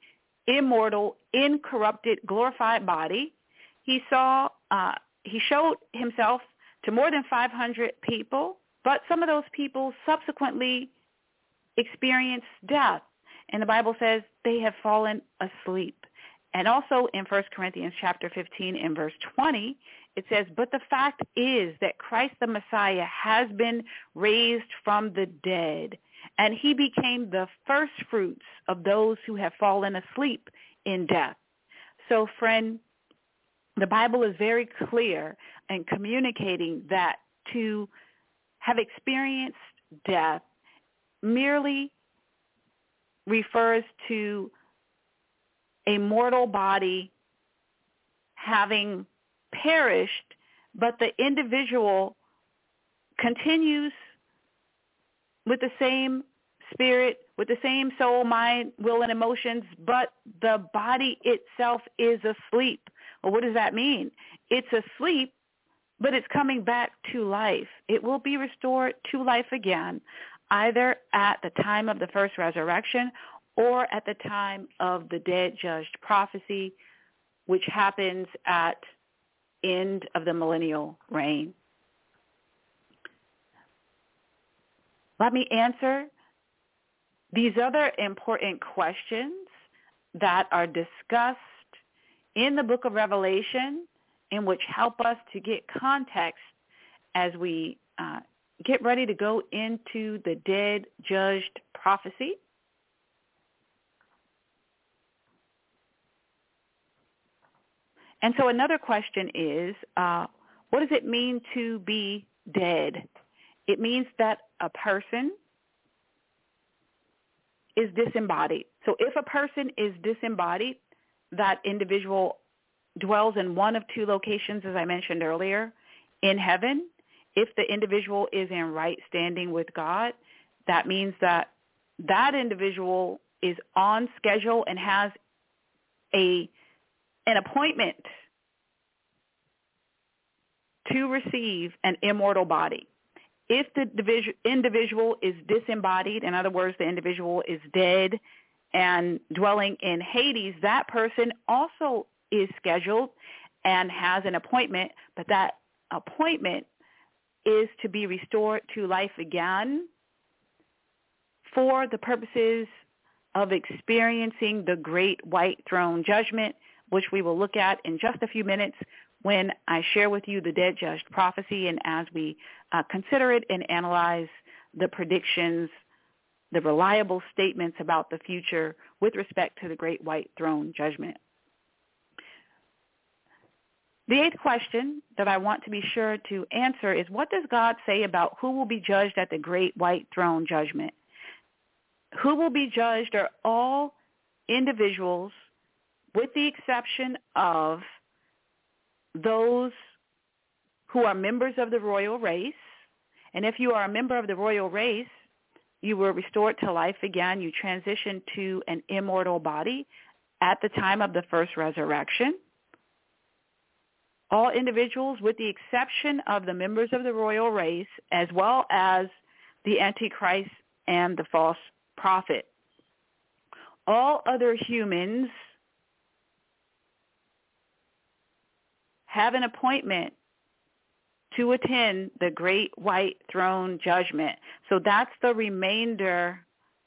immortal, incorrupted, glorified body. He saw, uh, he showed himself to more than five hundred people, but some of those people subsequently experienced death. And the Bible says they have fallen asleep. And also in First Corinthians chapter fifteen and verse twenty, it says, but the fact is that Christ the Messiah has been raised from the dead, and he became the first fruits of those who have fallen asleep in death. So, friend, the Bible is very clear in communicating that to have experienced death merely refers to a mortal body having perished, but the individual continues with the same spirit, with the same soul, mind, will, and emotions, but the body itself is asleep. Well, what does that mean? It's asleep, but it's coming back to life. It will be restored to life again, either at the time of the first resurrection or at the time of the dead judged prophecy, which happens at end of the millennial reign. Let me answer these other important questions that are discussed in the book of Revelation, in which help us to get context as we uh, get ready to go into the dead judged prophecy. And so another question is, uh, what does it mean to be dead? It means that a person is disembodied. So if a person is disembodied, that individual dwells in one of two locations, as I mentioned earlier, in heaven. If the individual is in right standing with God, that means that that individual is on schedule and has a an appointment to receive an immortal body. If the individual is disembodied, in other words, the individual is dead and dwelling in Hades, that person also is scheduled and has an appointment, but that appointment is to be restored to life again for the purposes of experiencing the great white throne judgment, which we will look at in just a few minutes when I share with you the dead judged prophecy, and as we uh, consider it and analyze the predictions, the reliable statements about the future with respect to the great white throne judgment. The eighth question that I want to be sure to answer is, what does God say about who will be judged at the great white throne judgment? Who will be judged are all individuals, with the exception of those who are members of the royal race. And if you are a member of the royal race, you were restored to life again. You transition to an immortal body at the time of the first resurrection. All individuals, with the exception of the members of the royal race, as well as the Antichrist and the false prophet. All other humans have an appointment to attend the great white throne judgment. So that's the remainder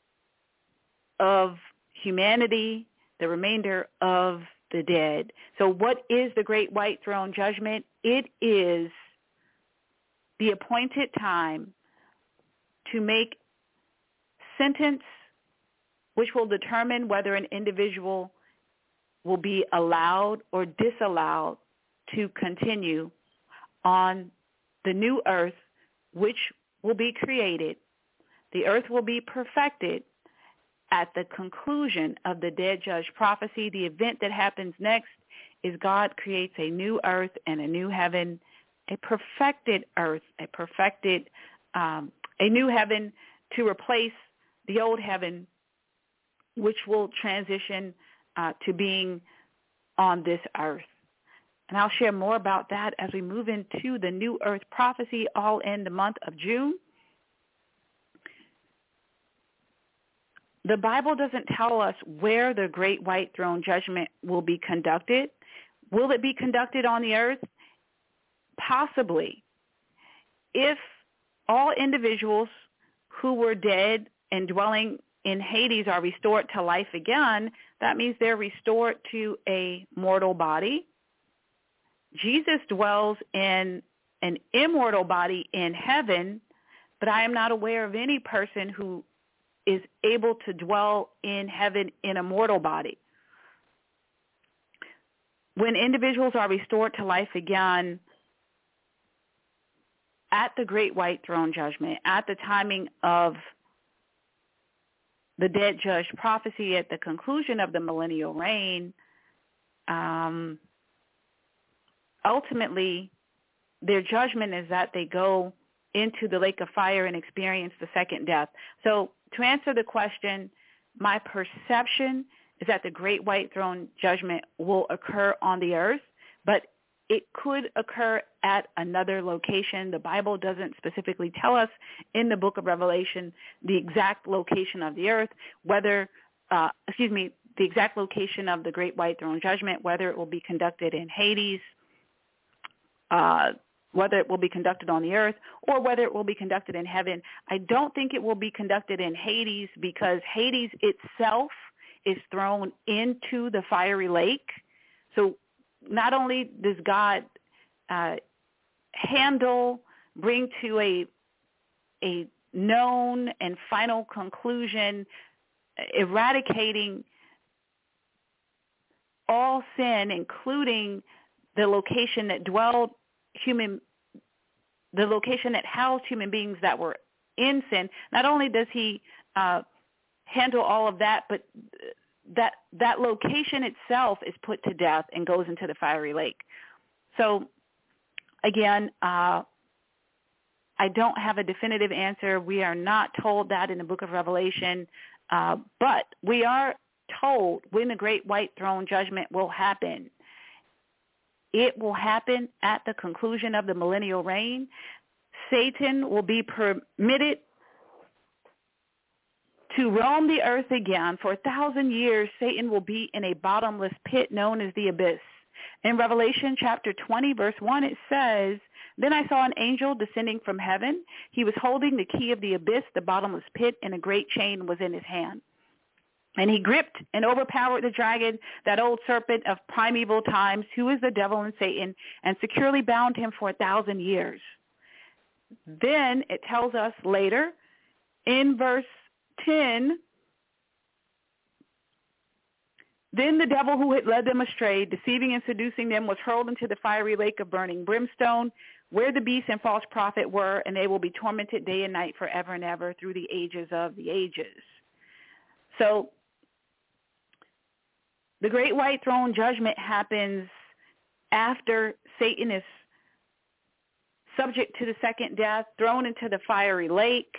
of humanity, the remainder of the dead. So what is the great white throne judgment? It is the appointed time to make sentence which will determine whether an individual will be allowed or disallowed to continue on the new earth, which will be created. The earth will be perfected at the conclusion of the dead judge prophecy. The event that happens next is God creates a new earth and a new heaven, a perfected earth, a perfected, um, a new heaven to replace the old heaven, which will transition uh, to being on this earth. And I'll share more about that as we move into the new earth prophecy, all in the month of June. the Bible doesn't tell us where the great white throne judgment will be conducted. Will it be conducted on the earth? Possibly. If all individuals who were dead and dwelling in Hades are restored to life again, that means they're restored to a mortal body. Jesus dwells in an immortal body in heaven, but I am not aware of any person who is able to dwell in heaven in a mortal body. When individuals are restored to life again at the great white throne judgment, at the timing of the dead judge prophecy, at the conclusion of the millennial reign, um, ultimately their judgment is that they go into the lake of fire and experience the second death. So to answer the question, my perception is that the great white throne judgment will occur on the earth, but it could occur at another location. The Bible doesn't specifically tell us in the book of Revelation the exact location of the earth, whether, uh, excuse me, the exact location of the great white throne judgment, whether it will be conducted in Hades, uh, whether it will be conducted on the earth, or whether it will be conducted in heaven. I don't think it will be conducted in Hades because Hades itself is thrown into the fiery lake. So not only does God uh, handle, bring to a a known and final conclusion, eradicating all sin, including the location that dwelled human, the location that housed human beings that were in sin. Not only does he uh, handle all of that, but that that location itself is put to death and goes into the fiery lake. So, again, uh, I don't have a definitive answer. We are not told that in the book of Revelation, uh, but we are told when the great white throne judgment will happen. It will happen at the conclusion of the millennial reign. Satan will be permitted to roam the earth again. For a thousand years, Satan will be in a bottomless pit known as the abyss. In Revelation chapter twenty, verse one, it says, "Then I saw an angel descending from heaven. He was holding the key of the abyss, the bottomless pit, and a great chain was in his hand. And he gripped and overpowered the dragon, that old serpent of primeval times, who is the devil and Satan, and securely bound him for a thousand years." Then it tells us later in verse ten, "Then the devil who had led them astray, deceiving and seducing them, was hurled into the fiery lake of burning brimstone, where the beast and false prophet were, and they will be tormented day and night forever and ever through the ages of the ages." So the great white throne judgment happens after Satan is subject to the second death, thrown into the fiery lake.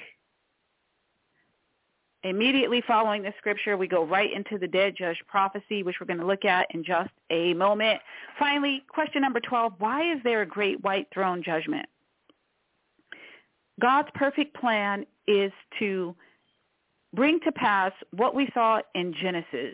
Immediately following the scripture, we go right into the dead judge prophecy, which we're going to look at in just a moment. Finally, question number twelve, why is there a great white throne judgment? God's perfect plan is to bring to pass what we saw in Genesis,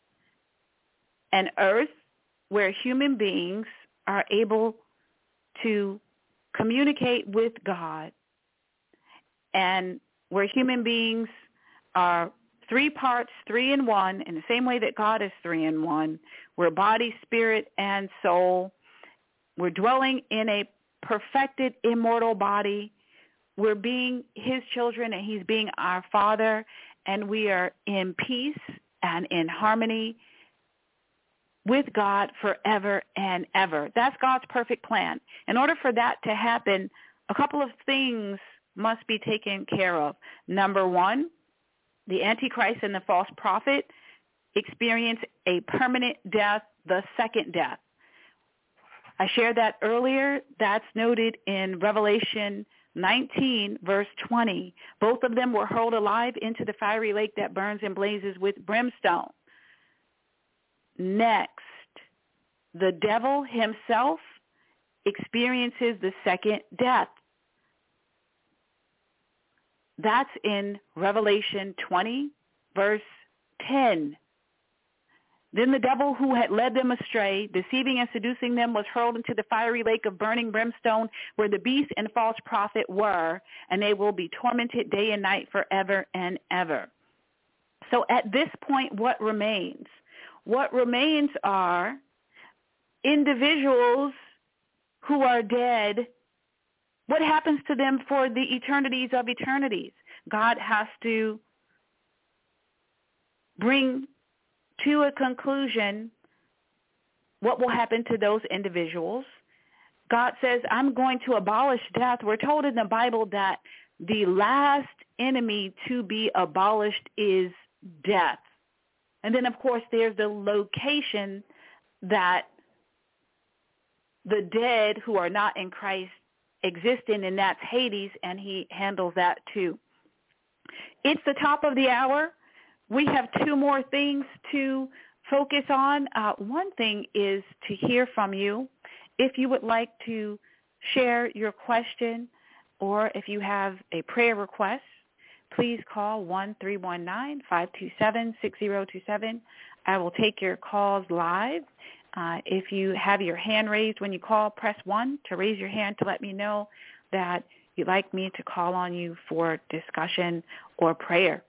an earth where human beings are able to communicate with God, and where human beings are three parts, three in one, in the same way that God is three in one. We're body, spirit, and soul. We're dwelling in a perfected, immortal body. We're being his children, and he's being our Father, and we are in peace and in harmony with God forever and ever. That's God's perfect plan. In order for that to happen, a couple of things must be taken care of. Number one, the Antichrist and the false prophet experience a permanent death, the second death. I shared that earlier. That's noted in Revelation nineteen, verse twenty. Both of them were hurled alive into the fiery lake that burns and blazes with brimstone. Next, the devil himself experiences the second death. That's in Revelation twenty, Verse ten. Then the devil who had led them astray, deceiving and seducing them, was hurled into the fiery lake of burning brimstone, where the beast and false prophet were, and they will be tormented day and night forever and ever. So at this point, what remains? What remains are individuals who are dead. What happens to them for the eternities of eternities? God has to bring to a conclusion what will happen to those individuals. God says, I'm going to abolish death. We're told in the Bible that the last enemy to be abolished is death. And then, of course, there's the location that the dead who are not in Christ exist in, and that's Hades, and he handles that too. It's the top of the hour. We have two more things to focus on. Uh, one thing is to hear from you. If you would like to share your question or if you have a prayer request, please call one three one nine, five two seven, six zero two seven. I will take your calls live. Uh, if you have your hand raised when you call, press one to raise your hand to let me know that you'd like me to call on you for discussion or prayer.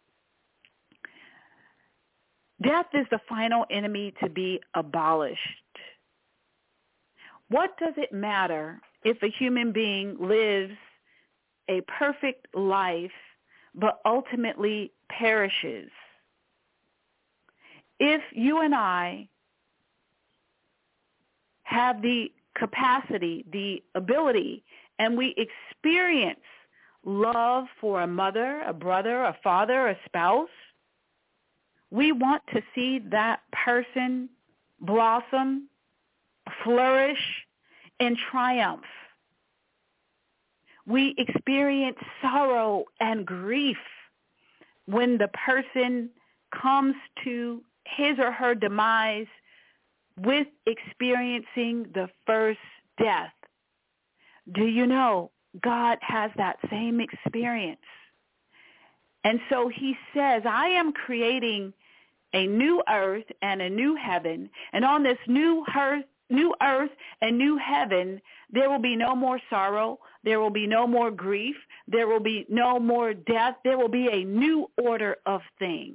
Death is the final enemy to be abolished. What does it matter if a human being lives a perfect life but ultimately perishes? If you and I have the capacity, the ability, and we experience love for a mother, a brother, a father, a spouse, we want to see that person blossom, flourish, and triumph. We experience sorrow and grief when the person comes to his or her demise with experiencing the first death. Do you know God has that same experience? And so he says, I am creating a new earth and a new heaven, and on this new earth, new earth and new heaven, there will be no more sorrow, there will be no more grief, there will be no more death, there will be a new order of things.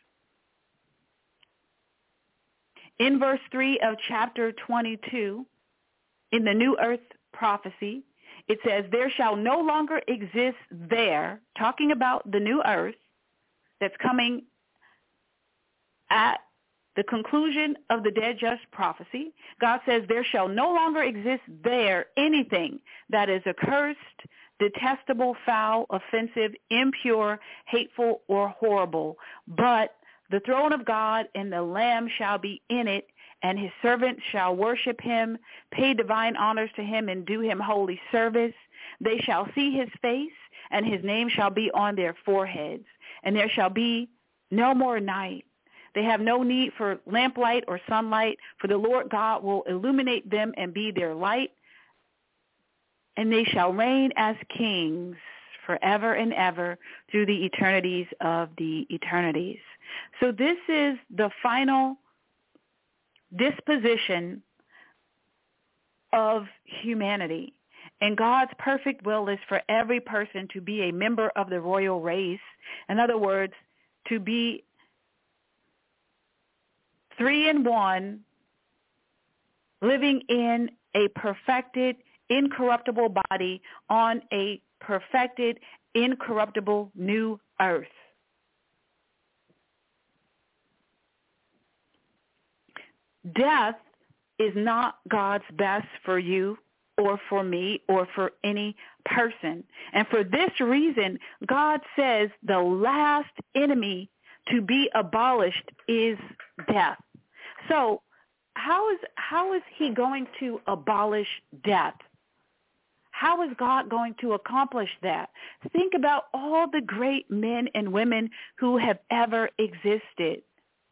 In verse three of chapter twenty-two, in the New Earth prophecy, it says, there shall no longer exist there, talking about the new earth that's coming at the conclusion of the dead just prophecy. God says there shall no longer exist there anything that is accursed, detestable, foul, offensive, impure, hateful, or horrible. But the throne of God and the Lamb shall be in it, and his servants shall worship him, pay divine honors to him, and do him holy service. They shall see his face, and his name shall be on their foreheads. And there shall be no more night. They have no need for lamplight or sunlight, for the Lord God will illuminate them and be their light. And they shall reign as kings forever and ever through the eternities of the eternities. So this is the final disposition of humanity. And God's perfect will is for every person to be a member of the royal race. In other words, to be three in one, living in a perfected, incorruptible body on a perfected, incorruptible new earth. Death is not God's best for you or for me or for any person. And for this reason, God says the last enemy to be abolished is death. So how is how is he going to abolish death? How is God going to accomplish that? Think about all the great men and women who have ever existed.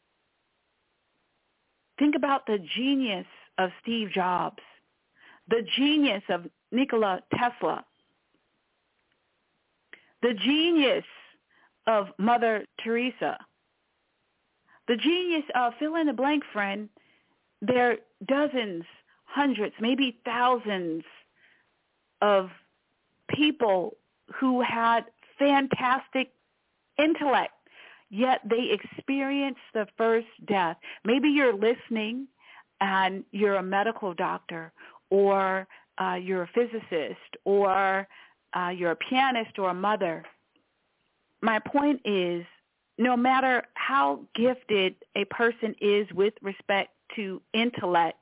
Think about the genius of Steve Jobs, the genius of Nikola Tesla, the genius of Mother Teresa. The genius of fill in the blank, friend, there are dozens, hundreds, maybe thousands of people who had fantastic intellect, yet they experienced the first death. Maybe you're listening and you're a medical doctor, or uh, you're a physicist, or uh, you're a pianist or a mother. My point is, no matter how gifted a person is with respect to intellect,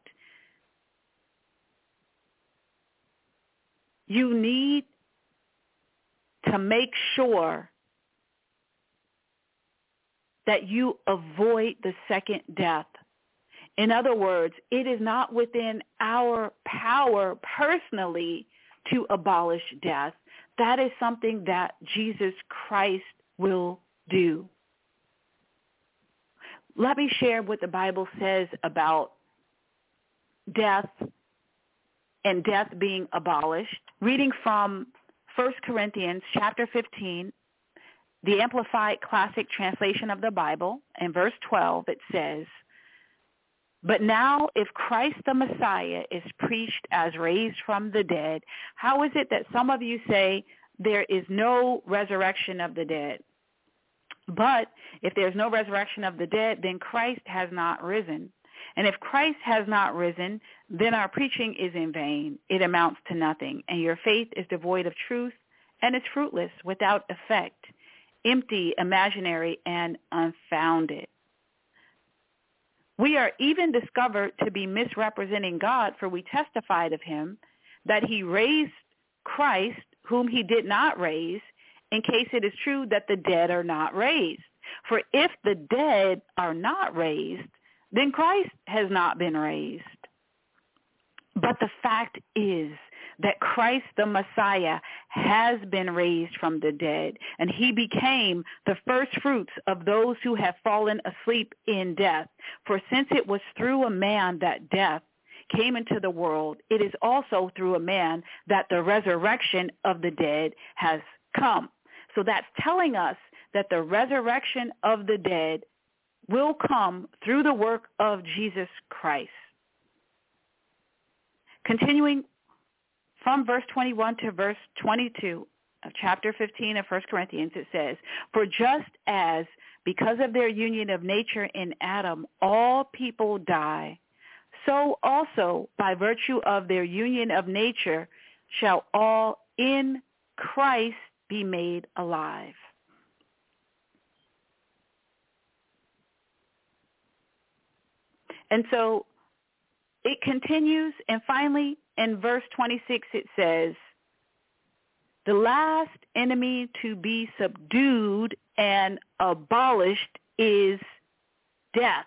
you need to make sure that you avoid the second death. In other words, it is not within our power personally to abolish death. That is something that Jesus Christ will do. Let me share what the Bible says about death and death being abolished. Reading from First Corinthians chapter fifteen, the Amplified Classic Translation of the Bible, in verse twelve, it says, "But now if Christ the Messiah is preached as raised from the dead, how is it that some of you say there is no resurrection of the dead? But if there's no resurrection of the dead, then Christ has not risen. And if Christ has not risen, then our preaching is in vain. It amounts to nothing. And your faith is devoid of truth and is fruitless, without effect, empty, imaginary, and unfounded. We are even discovered to be misrepresenting God, for we testified of him that he raised Christ, whom he did not raise, in case it is true that the dead are not raised. For if the dead are not raised, then Christ has not been raised. But the fact is that Christ the Messiah has been raised from the dead, and he became the first fruits of those who have fallen asleep in death. For since it was through a man that death came into the world, it is also through a man that the resurrection of the dead has come." So that's telling us that the resurrection of the dead will come through the work of Jesus Christ. Continuing from verse twenty-one to verse twenty-two of chapter fifteen of First Corinthians, it says, "For just as because of their union of nature in Adam, all people die, so also by virtue of their union of nature shall all in Christ be made alive." And so it continues, and finally in verse twenty-six it says, "The last enemy to be subdued and abolished is death."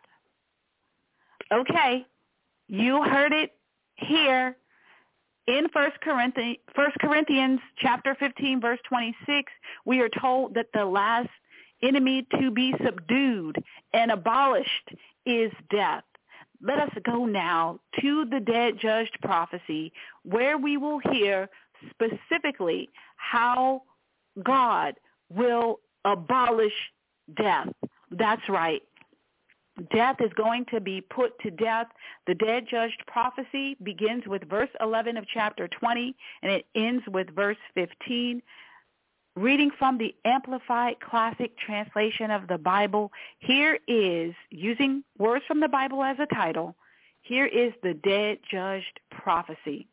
Okay, you heard it here. In First Corinthians, First Corinthians chapter fifteen, verse twenty-six, we are told that the last enemy to be subdued and abolished is death. Let us go now to the dead judged prophecy, where we will hear specifically how God will abolish death. That's right. Death is going to be put to death. The dead judged prophecy begins with verse eleven of chapter twenty, and it ends with verse fifteen. Reading from the Amplified Classic Translation of the Bible, here is, using words from the Bible as a title, here is the dead judged prophecy.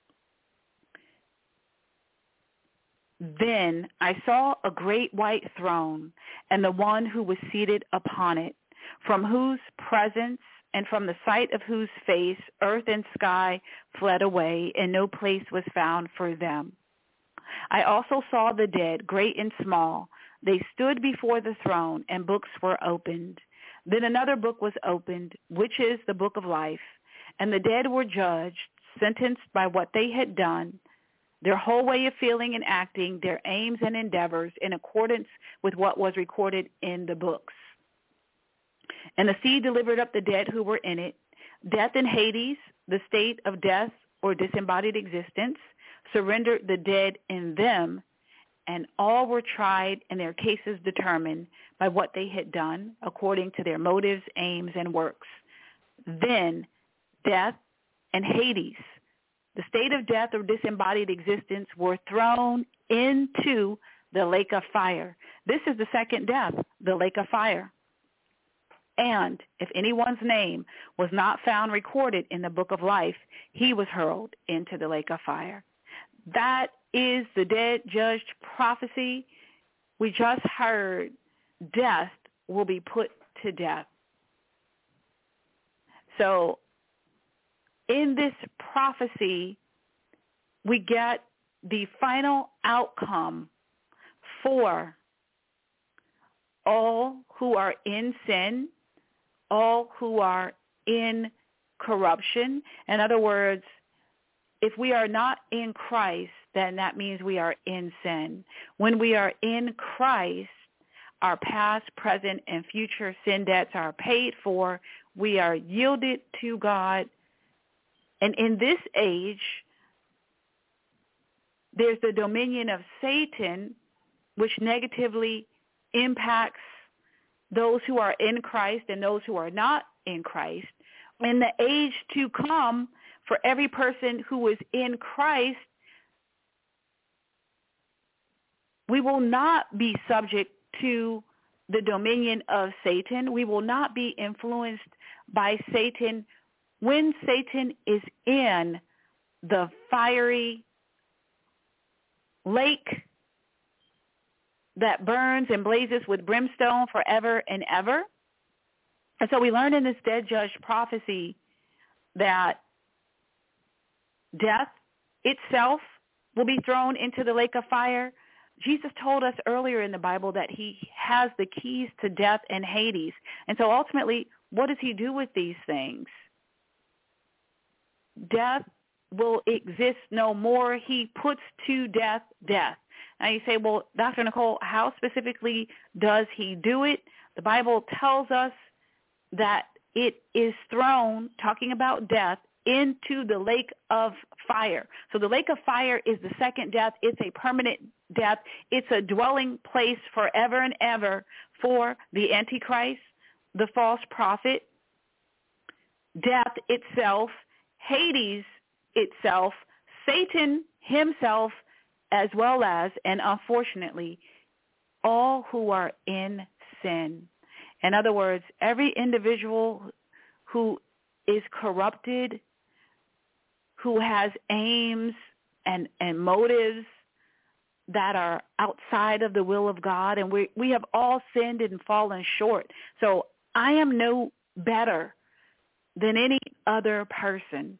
"Then I saw a great white throne, and the one who was seated upon it, from whose presence and from the sight of whose face earth and sky fled away, and no place was found for them. I also saw the dead, great and small. They stood before the throne, and books were opened. Then another book was opened, which is the book of life. And the dead were judged, sentenced by what they had done, their whole way of feeling and acting, their aims and endeavors, in accordance with what was recorded in the books. And the sea delivered up the dead who were in it. Death and Hades, the state of death or disembodied existence, surrendered the dead in them, and all were tried and their cases determined by what they had done according to their motives, aims, and works. Then death and Hades, the state of death or disembodied existence, were thrown into the lake of fire. This is the second death, the lake of fire. And if anyone's name was not found recorded in the book of life, he was hurled into the lake of fire. That is the dead judged prophecy. We just heard death will be put to death. So in this prophecy, we get the final outcome for all who are in sin, all who are in corruption. In other words, if we are not in Christ, then that means we are in sin. When we are in Christ, our past, present, and future sin debts are paid for. We are yielded to God. And in this age, there's the dominion of Satan, which negatively impacts those who are in Christ and those who are not in Christ. In the age to come, for every person who is in Christ, we will not be subject to the dominion of Satan. We will not be influenced by Satan when Satan is in the fiery lake that burns and blazes with brimstone forever and ever. And so we learn in this dead judge prophecy that death itself will be thrown into the lake of fire. Jesus told us earlier in the Bible that he has the keys to death and Hades. And so ultimately, what does he do with these things? Death will exist no more. He puts to death death. Now you say, well, Doctor Nicole, how specifically does he do it? The Bible tells us that it is thrown, talking about death, into the lake of fire. So the lake of fire is the second death. It's a permanent death. It's a dwelling place forever and ever for the Antichrist, the false prophet, death itself, Hades itself, Satan himself, as well as, and unfortunately, all who are in sin. In other words, every individual who is corrupted, who has aims and, and motives that are outside of the will of God, and we we have all sinned and fallen short. So I am no better than any other person.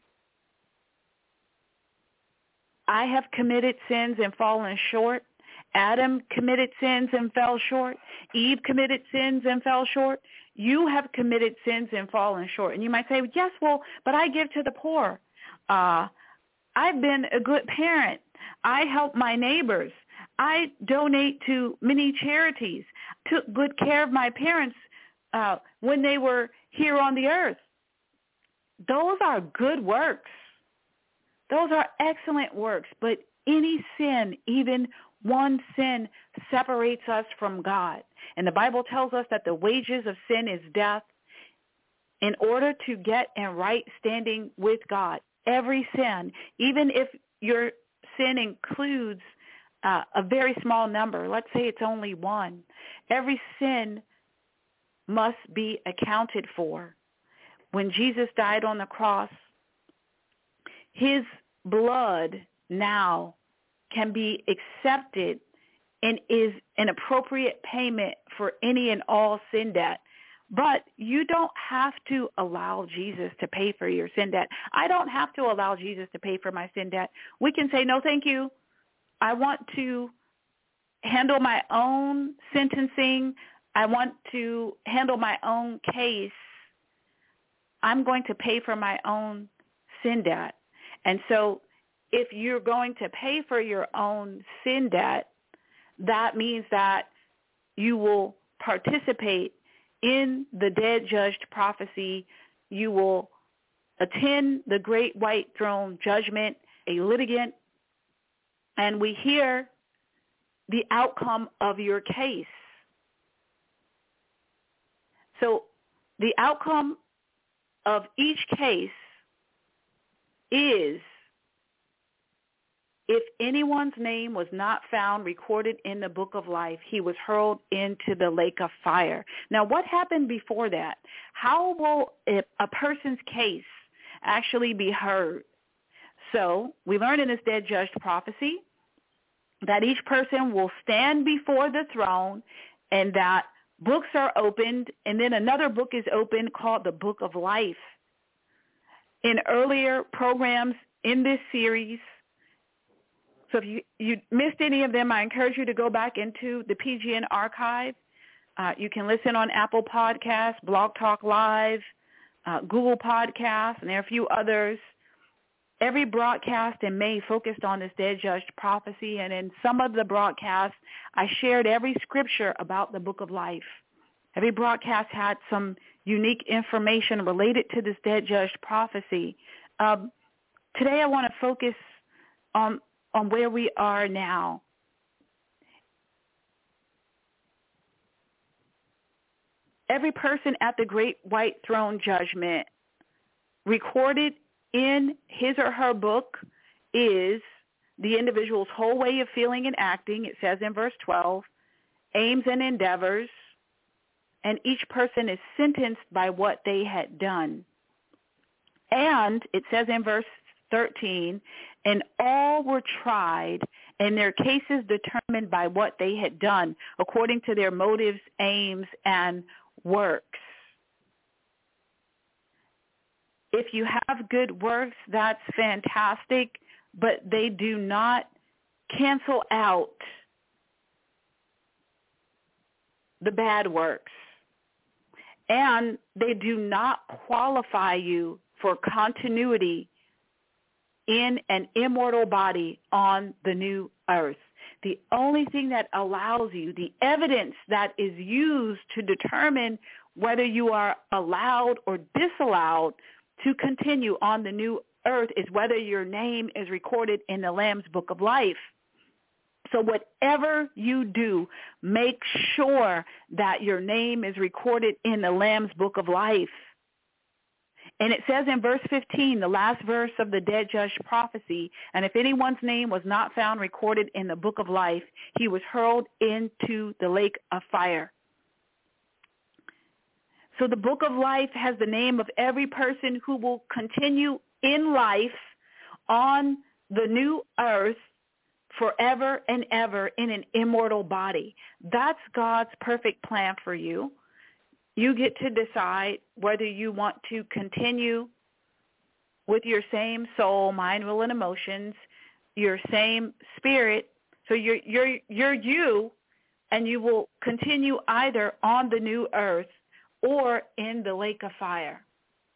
I have committed sins and fallen short. Adam committed sins and fell short. Eve committed sins and fell short. You have committed sins and fallen short. And you might say, yes, well, but I give to the poor. Uh, I've been a good parent. I help my neighbors. I donate to many charities, took good care of my parents uh, when they were here on the earth. Those are good works. Those are excellent works. But any sin, even one sin, separates us from God. And the Bible tells us that the wages of sin is death. In order to get in right standing with God, every sin, even if your sin includes uh, a very small number, let's say it's only one, every sin must be accounted for. When Jesus died on the cross, his blood now can be accepted and is an appropriate payment for any and all sin debt. But you don't have to allow Jesus to pay for your sin debt. I don't have to allow Jesus to pay for my sin debt. We can say, no, thank you. I want to handle my own sentencing. I want to handle my own case. I'm going to pay for my own sin debt. And so if you're going to pay for your own sin debt, that means that you will participate in the dead judged prophecy. You will attend the great white throne judgment, a litigant. And we hear the outcome of your case. So the outcome of each case is, if anyone's name was not found recorded in the book of life, he was hurled into the lake of fire. Now, what happened before that? How will a person's case actually be heard? So we learned in this dead judge prophecy that each person will stand before the throne and that books are opened, and then another book is opened called the Book of Life. In earlier programs in this series, so if you, you missed any of them, I encourage you to go back into the P G N archive. Uh, you can listen on Apple Podcasts, Blog Talk Live, uh, Google Podcasts, and there are a few others. Every broadcast in May focused on this dead judge prophecy, and in some of the broadcasts, I shared every scripture about the book of life. Every broadcast had some unique information related to this dead judge prophecy. Um, today I want to focus on, on where we are now. Every person at the great white throne judgment recorded in his or her book is the individual's whole way of feeling and acting, it says in verse twelve, aims and endeavors, and each person is sentenced by what they had done. And it says in verse thirteen, and all were tried and their cases determined by what they had done, according to their motives, aims, and works. If you have good works, that's fantastic, but they do not cancel out the bad works. And they do not qualify you for continuity in an immortal body on the new earth. The only thing that allows you, the evidence that is used to determine whether you are allowed or disallowed to continue on the new earth, is whether your name is recorded in the Lamb's Book of Life. So whatever you do, make sure that your name is recorded in the Lamb's Book of Life. And it says in verse fifteen, the last verse of the dead judge prophecy, and if anyone's name was not found recorded in the book of life, he was hurled into the lake of fire. So the book of life has the name of every person who will continue in life on the new earth forever and ever in an immortal body. That's God's perfect plan for you. You get to decide whether you want to continue with your same soul, mind, will, and emotions, your same spirit. So you're you're you're you, and you will continue either on the new earth or in the lake of fire.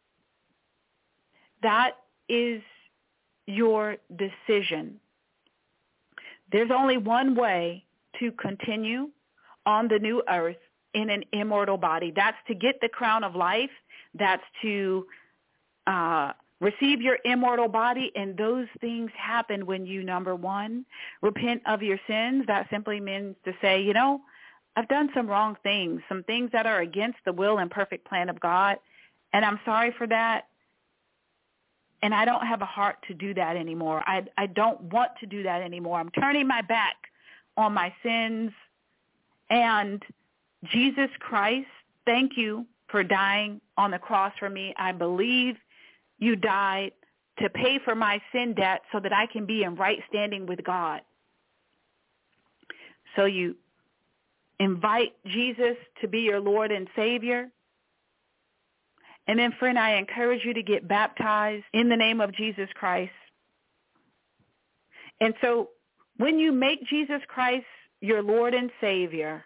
That is your decision. There's only one way to continue on the new earth in an immortal body. That's to get the crown of life. That's to uh, receive your immortal body. And those things happen when you, number one, repent of your sins. That simply means to say, you know, I've done some wrong things, some things that are against the will and perfect plan of God, and I'm sorry for that. And I don't have a heart to do that anymore. I, I don't want to do that anymore. I'm turning my back on my sins. And Jesus Christ, thank you for dying on the cross for me. I believe you died to pay for my sin debt so that I can be in right standing with God. So you invite Jesus to be your Lord and Savior. And then, friend, I encourage you to get baptized in the name of Jesus Christ. And so when you make Jesus Christ your Lord and Savior,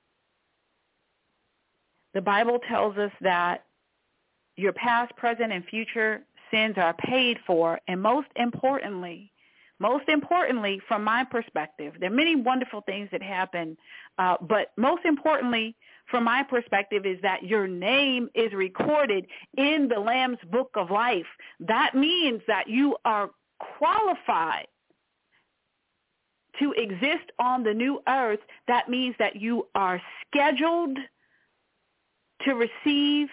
the Bible tells us that your past, present, and future sins are paid for. And most importantly, most importantly, from my perspective, there are many wonderful things that happen, uh, but most importantly, from my perspective, is that your name is recorded in the Lamb's Book of Life. That means that you are qualified to exist on the new earth, that means that you are scheduled to receive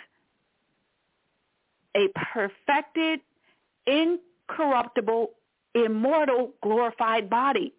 a perfected, incorruptible, immortal, glorified body.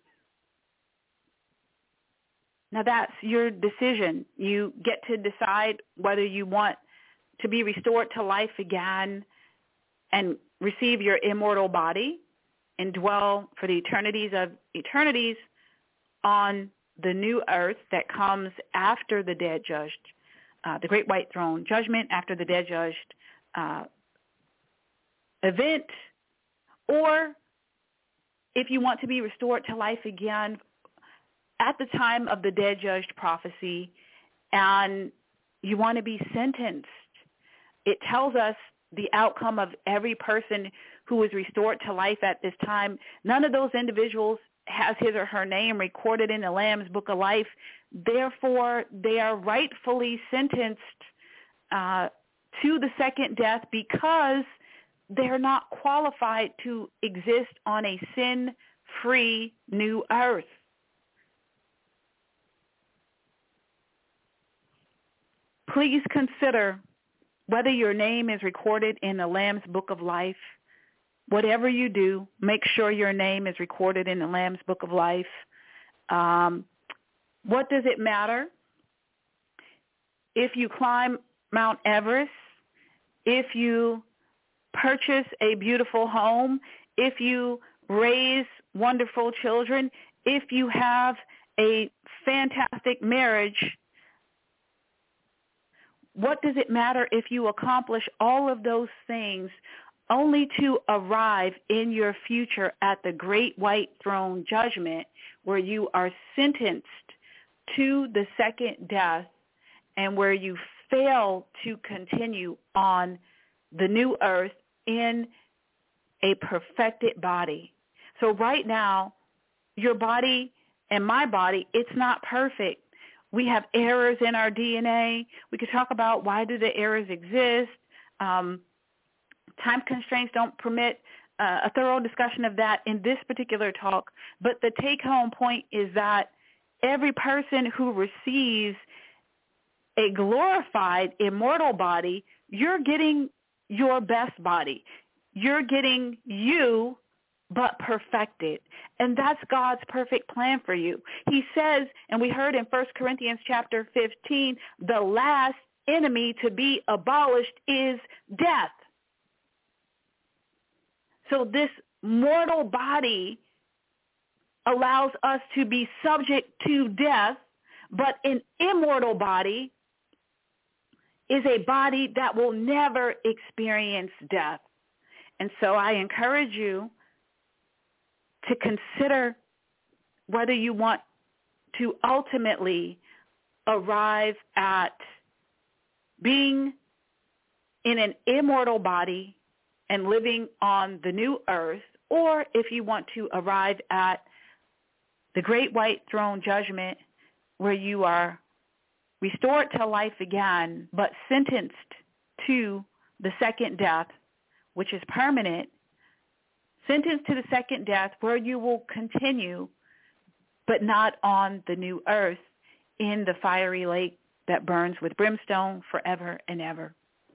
Now that's your decision. You get to decide whether you want to be restored to life again and receive your immortal body and dwell for the eternities of eternities on the new earth that comes after the dead judged, uh, the great white throne judgment, after the dead judged uh, event, or if you want to be restored to life again at the time of the dead judged prophecy and you want to be sentenced. It tells us the outcome of every person who was restored to life at this time. None of those individuals has his or her name recorded in the Lamb's Book of Life. Therefore, they are rightfully sentenced uh, to the second death because they're not qualified to exist on a sin-free new earth. Please consider whether your name is recorded in the Lamb's Book of Life. Whatever you do, make sure your name is recorded in the Lamb's Book of Life. Um, what does it matter if you climb Mount Everest, if you purchase a beautiful home, if you raise wonderful children, if you have a fantastic marriage? What does it matter if you accomplish all of those things only to arrive in your future at the great white throne judgment where you are sentenced to the second death and where you fail to continue on the new earth in a perfected body? So right now, your body and my body, it's not perfect. We have errors in our D N A. We could talk about why do the errors exist. Um, time constraints don't permit uh, a thorough discussion of that in this particular talk. But the take-home point is that every person who receives a glorified, immortal body, you're getting your best body. You're getting you, but perfected. And that's God's perfect plan for you. He says, and we heard in First Corinthians chapter fifteen, the last enemy to be abolished is death. So this mortal body allows us to be subject to death, but an immortal body is a body that will never experience death. And so I encourage you to consider whether you want to ultimately arrive at being in an immortal body and living on the new earth, or if you want to arrive at the great white throne judgment where you are restored to life again, but sentenced to the second death, which is permanent, sentenced to the second death where you will continue, but not on the new earth in the fiery lake that burns with brimstone forever and ever.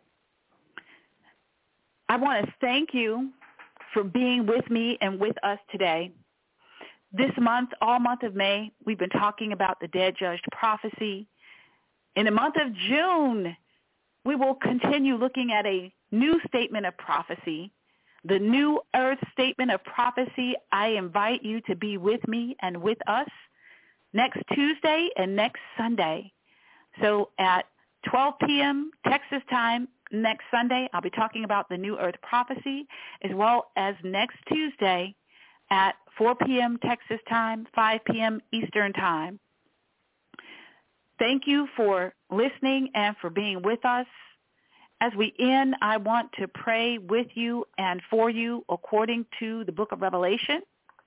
I want to thank you for being with me and with us today. This month, all month of May, we've been talking about the dead judged prophecy. In the month of June, we will continue looking at a new statement of prophecy, the new earth statement of prophecy. I invite you to be with me and with us next Tuesday and next Sunday. So at twelve p.m. Texas time next Sunday, I'll be talking about the new earth prophecy, as well as next Tuesday at four p.m. Texas time, five p.m. Eastern time. Thank you for listening and for being with us. As we end, I want to pray with you and for you according to the book of Revelation.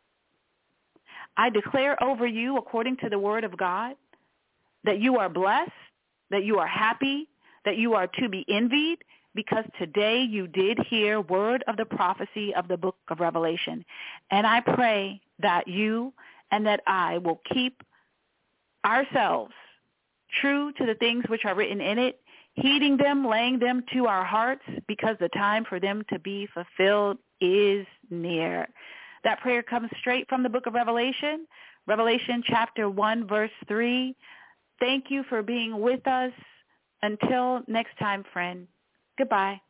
I declare over you, according to the word of God, that you are blessed, that you are happy, that you are to be envied, because today you did hear word of the prophecy of the book of Revelation. And I pray that you and that I will keep ourselves true to the things which are written in it, heeding them, laying them to our hearts, because the time for them to be fulfilled is near. That prayer comes straight from the book of Revelation, Revelation chapter one, verse three. Thank you for being with us. Until next time, friend. Goodbye.